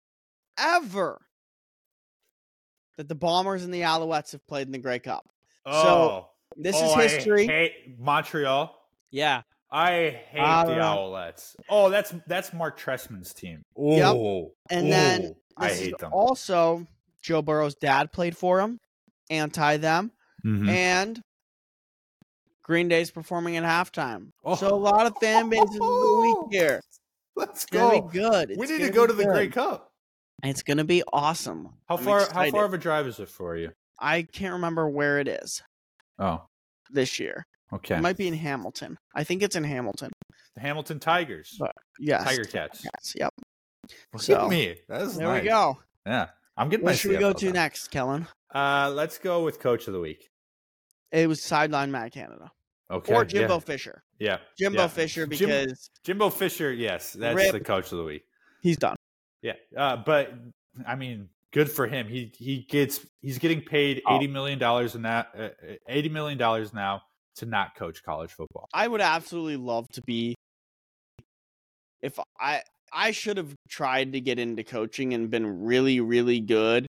that the Bombers and the Alouettes have played in the Grey Cup. So this is history. I hate Montreal. Yeah. I hate the Owlettes. Oh, that's Mark Trestman's team. Oh, yep. And then I hate them. Also, Joe Burrow's dad played for him, anti them, and Green Day's performing at halftime. Oh. So a lot of fan bases of the week here. Let's go. It's gonna be good. We need to go to the Grey Cup. It's gonna be awesome. How far of a drive is it for you? I can't remember where it is. Oh. This year. Okay. It might be in Hamilton. I think it's in Hamilton. The Hamilton Tigers. Yes. Tiger Cats. Yep. Look at me. That's there nice. we go. Yeah. I'm getting What should we go to next, Kellen? Let's go with Coach of the Week. It was Sideline Matt Canada. Okay. Or Jimbo Fisher. Yeah. Jimbo Fisher, because Jimbo Fisher, yes, that's the Coach of the Week. He's done. Yeah. But I mean, good for him. He's getting paid $80 million $80 million now to not coach college football. I would absolutely love to be. If I should have tried to get into coaching and been really, really good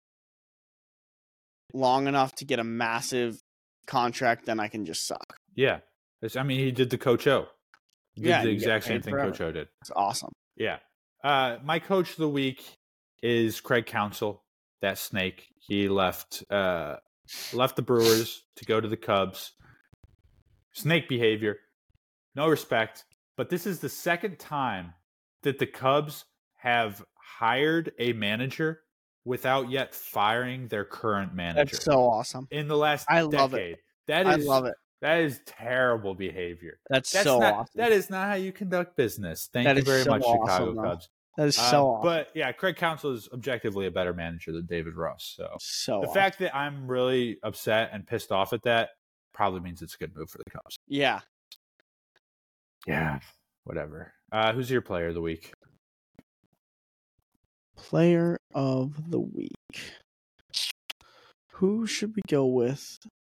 long enough to get a massive contract, then I can just suck. Yeah. I mean, he did the Coach O. He did the exact same thing forever. Coach O did. It's awesome. Yeah. My Coach of the Week is Craig Counsell, that snake. He left the Brewers to go to the Cubs. snake behavior, no respect. But this is the second time that the Cubs have hired a manager without yet firing their current manager. That's so awesome. In the last I decade. love it. I love it. That is terrible behavior. That's so not, awesome. That is not how you conduct business. Thank you very much, Chicago Cubs. That is so awesome. But yeah, Craig Counsell is objectively a better manager than David Ross. So the awesome. fact that I'm really upset and pissed off at that probably means it's a good move for the Cubs. Yeah. Yeah. Whatever. Who's your player of the week? Player of the week. Who should we go with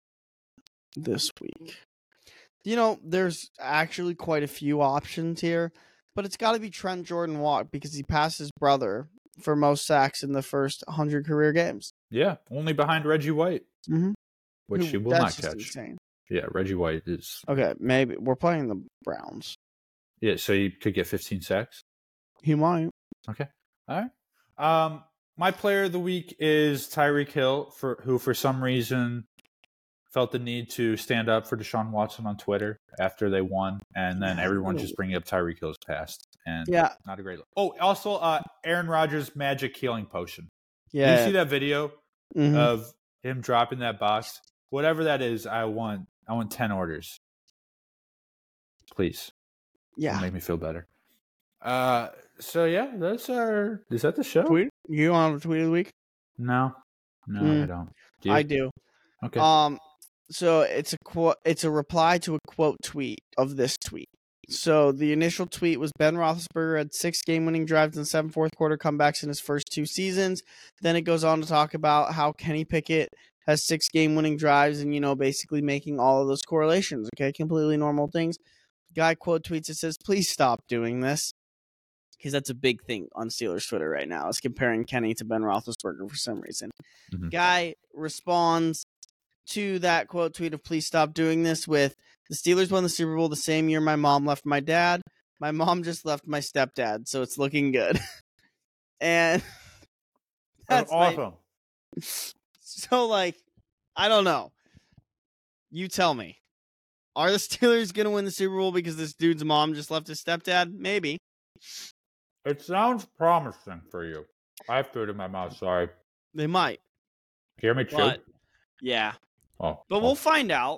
this week? There's actually quite a few options here, but it's got to be Trent Jordan Watt because he passed his brother for most sacks in the first 100 career games. Yeah, only behind Reggie White, which he will not catch. Insane. Yeah, Reggie White is... Okay, maybe. We're playing the Browns. Yeah, so he could get 15 sacks? He might. Okay. All right. My player of the week is Tyreek Hill, who for some reason felt the need to stand up for Deshaun Watson on Twitter after they won, and then everyone just bringing up Tyreek Hill's past. And not a great look. Oh, also Aaron Rodgers' magic healing potion. Yeah. Did you see that video of him dropping that box? Whatever that is, I want 10 orders. Please. Yeah. It'll make me feel better. So yeah, is that the show? Tweet? You want to tweet of the week? No, I don't. Do you? I do. Okay. So it's a reply to a quote tweet of this tweet. So the initial tweet was Ben Roethlisberger had 6 game-winning drives and 7 fourth-quarter comebacks in his first 2 seasons. Then it goes on to talk about how Kenny Pickett has 6 game-winning drives and, basically making all of those correlations, okay? Completely normal things. Guy quote tweets, it says, please stop doing this. Because that's a big thing on Steelers Twitter right now, is comparing Kenny to Ben Roethlisberger for some reason. Guy responds to that quote tweet of please stop doing this with, the Steelers won the Super Bowl the same year my mom left my dad. My mom just left my stepdad, so it's looking good. And that's awesome. So, I don't know. You tell me. Are the Steelers going to win the Super Bowl because this dude's mom just left his stepdad? Maybe. It sounds promising for you. I have food in my mouth, sorry. They might. Hear me chew? Yeah. But we'll find out.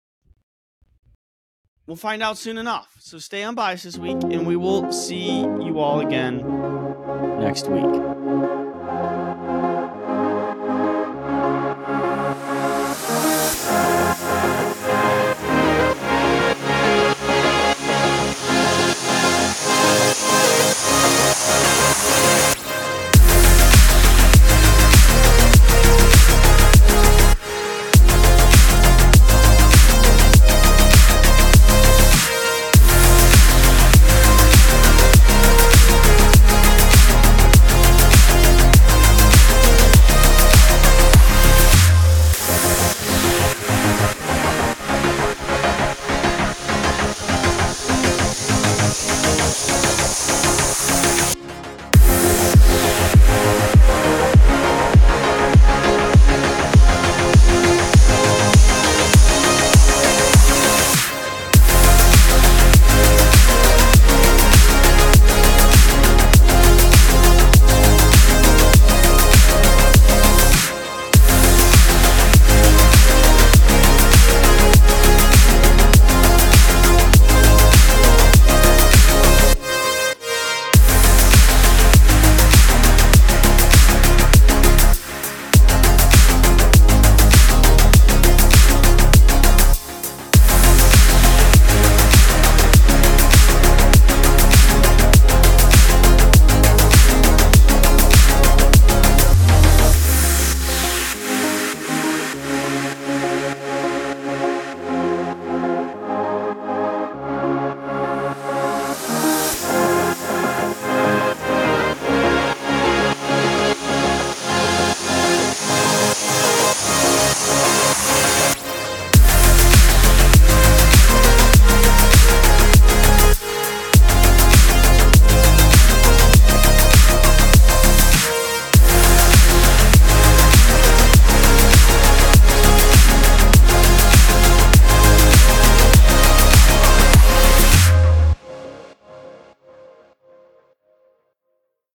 We'll find out soon enough. So stay unbiased this week, and we will see you all again next week.